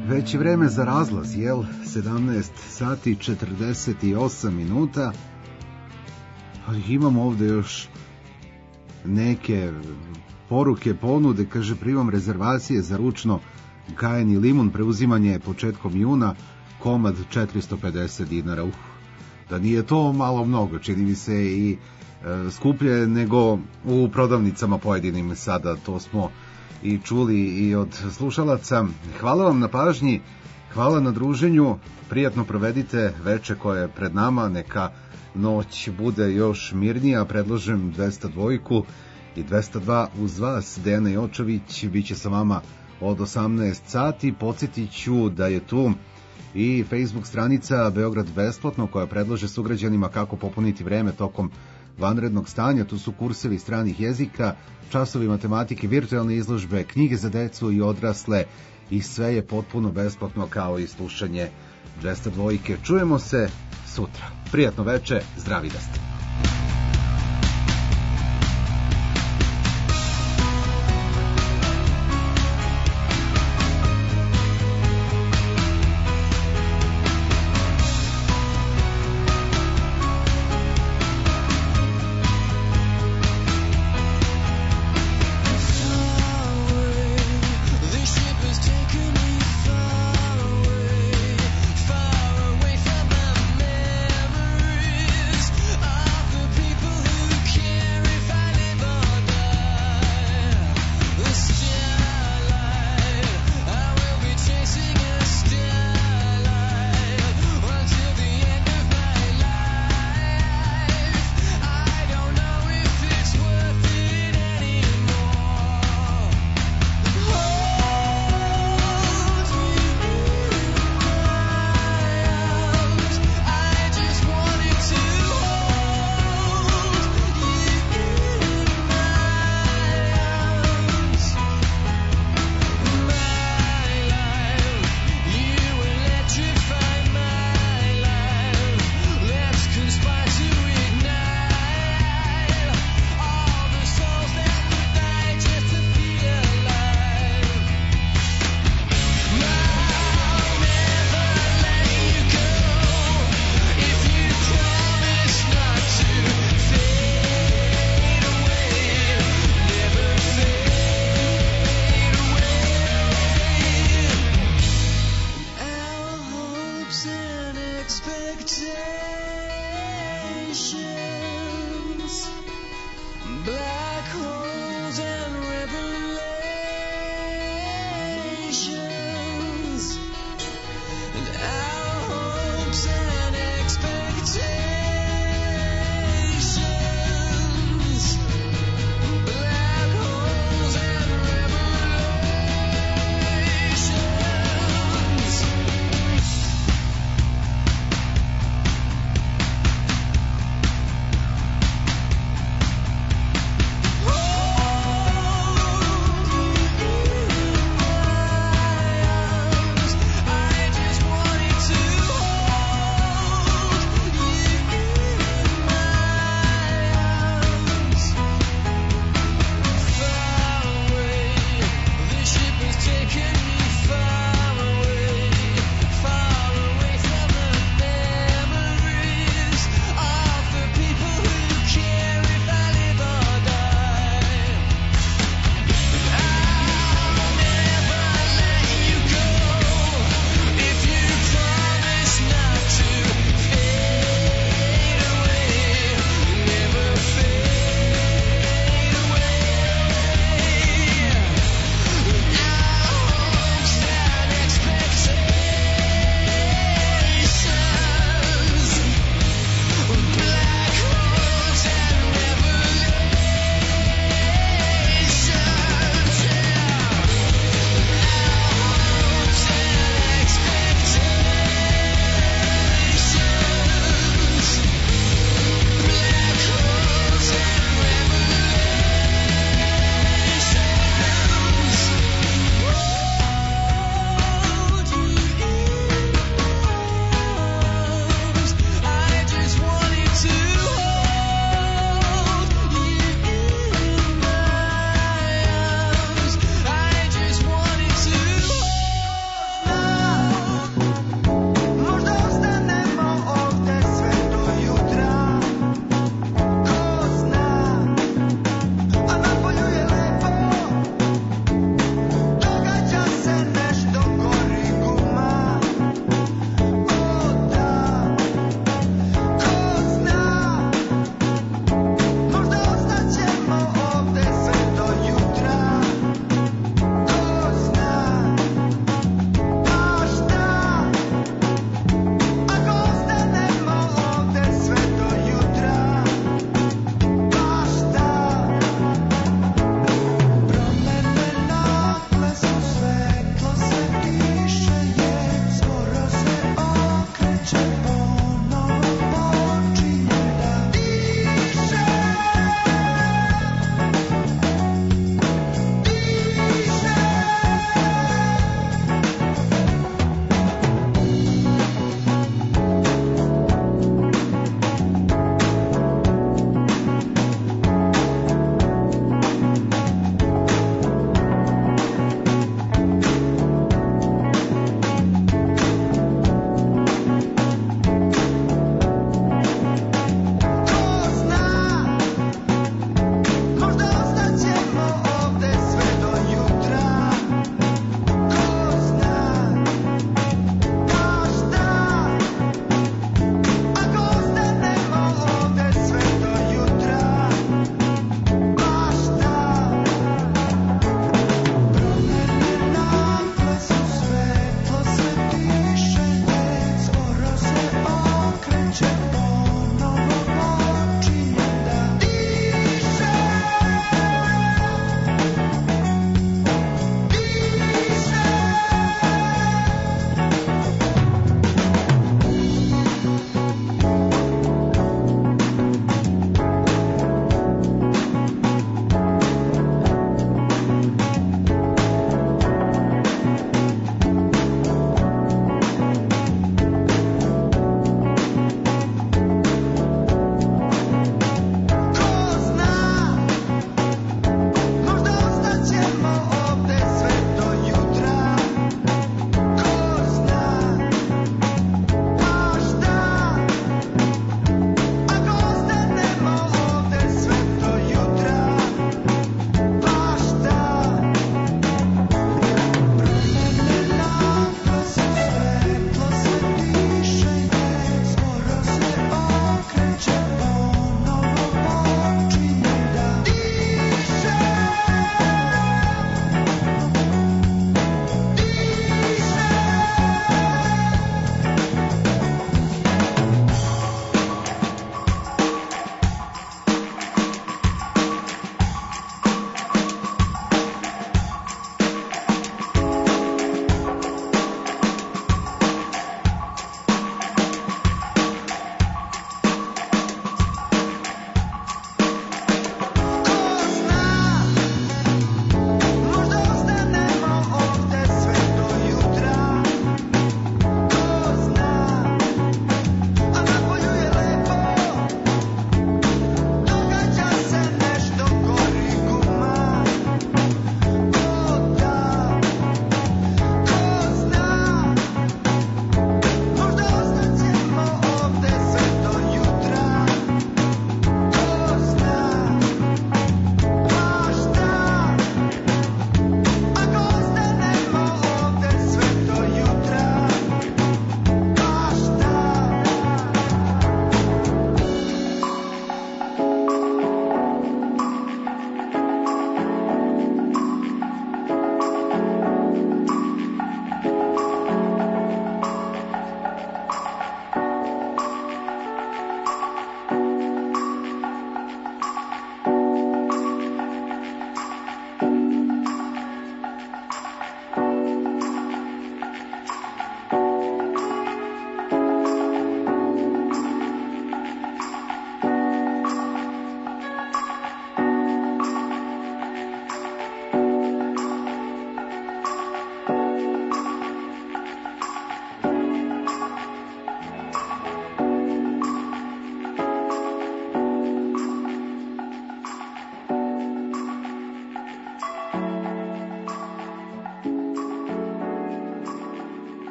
Već je vreme za razlaz, jel? sedamnaest sati četrdeset osam minuta. Ali imamo ovde još neke poruke, ponude, kaže primam rezervacije za ručno gajeni limun, preuzimanje početkom juna, komad četiristo pedeset dinara. Uh, da nije to malo mnogo, čini mi se i e, skuplje nego u prodavnicama pojedinim sada, to smo i čuli i od slušalaca. Hvala vam na pažnji, hvala na druženju, prijatno provedite veče koje je pred nama, neka noć bude još mirnija, predlažem dvesta dva i dvesta dva uz vas. Dejana Jočović bit će sa vama od osamnaest sati. Podsjetit ću da je tu i Facebook stranica Beograd besplatno koja predlaže sugrađanima kako popuniti vreme tokom vanrednog stanja. Tu su kursevi stranih jezika, časovi matematike, virtualne izložbe, knjige za decu i odrasle i sve je potpuno besplatno kao i slušanje dvesta dva. Čujemo se sutra. Prijatno veče, zdravi da ste. Expectations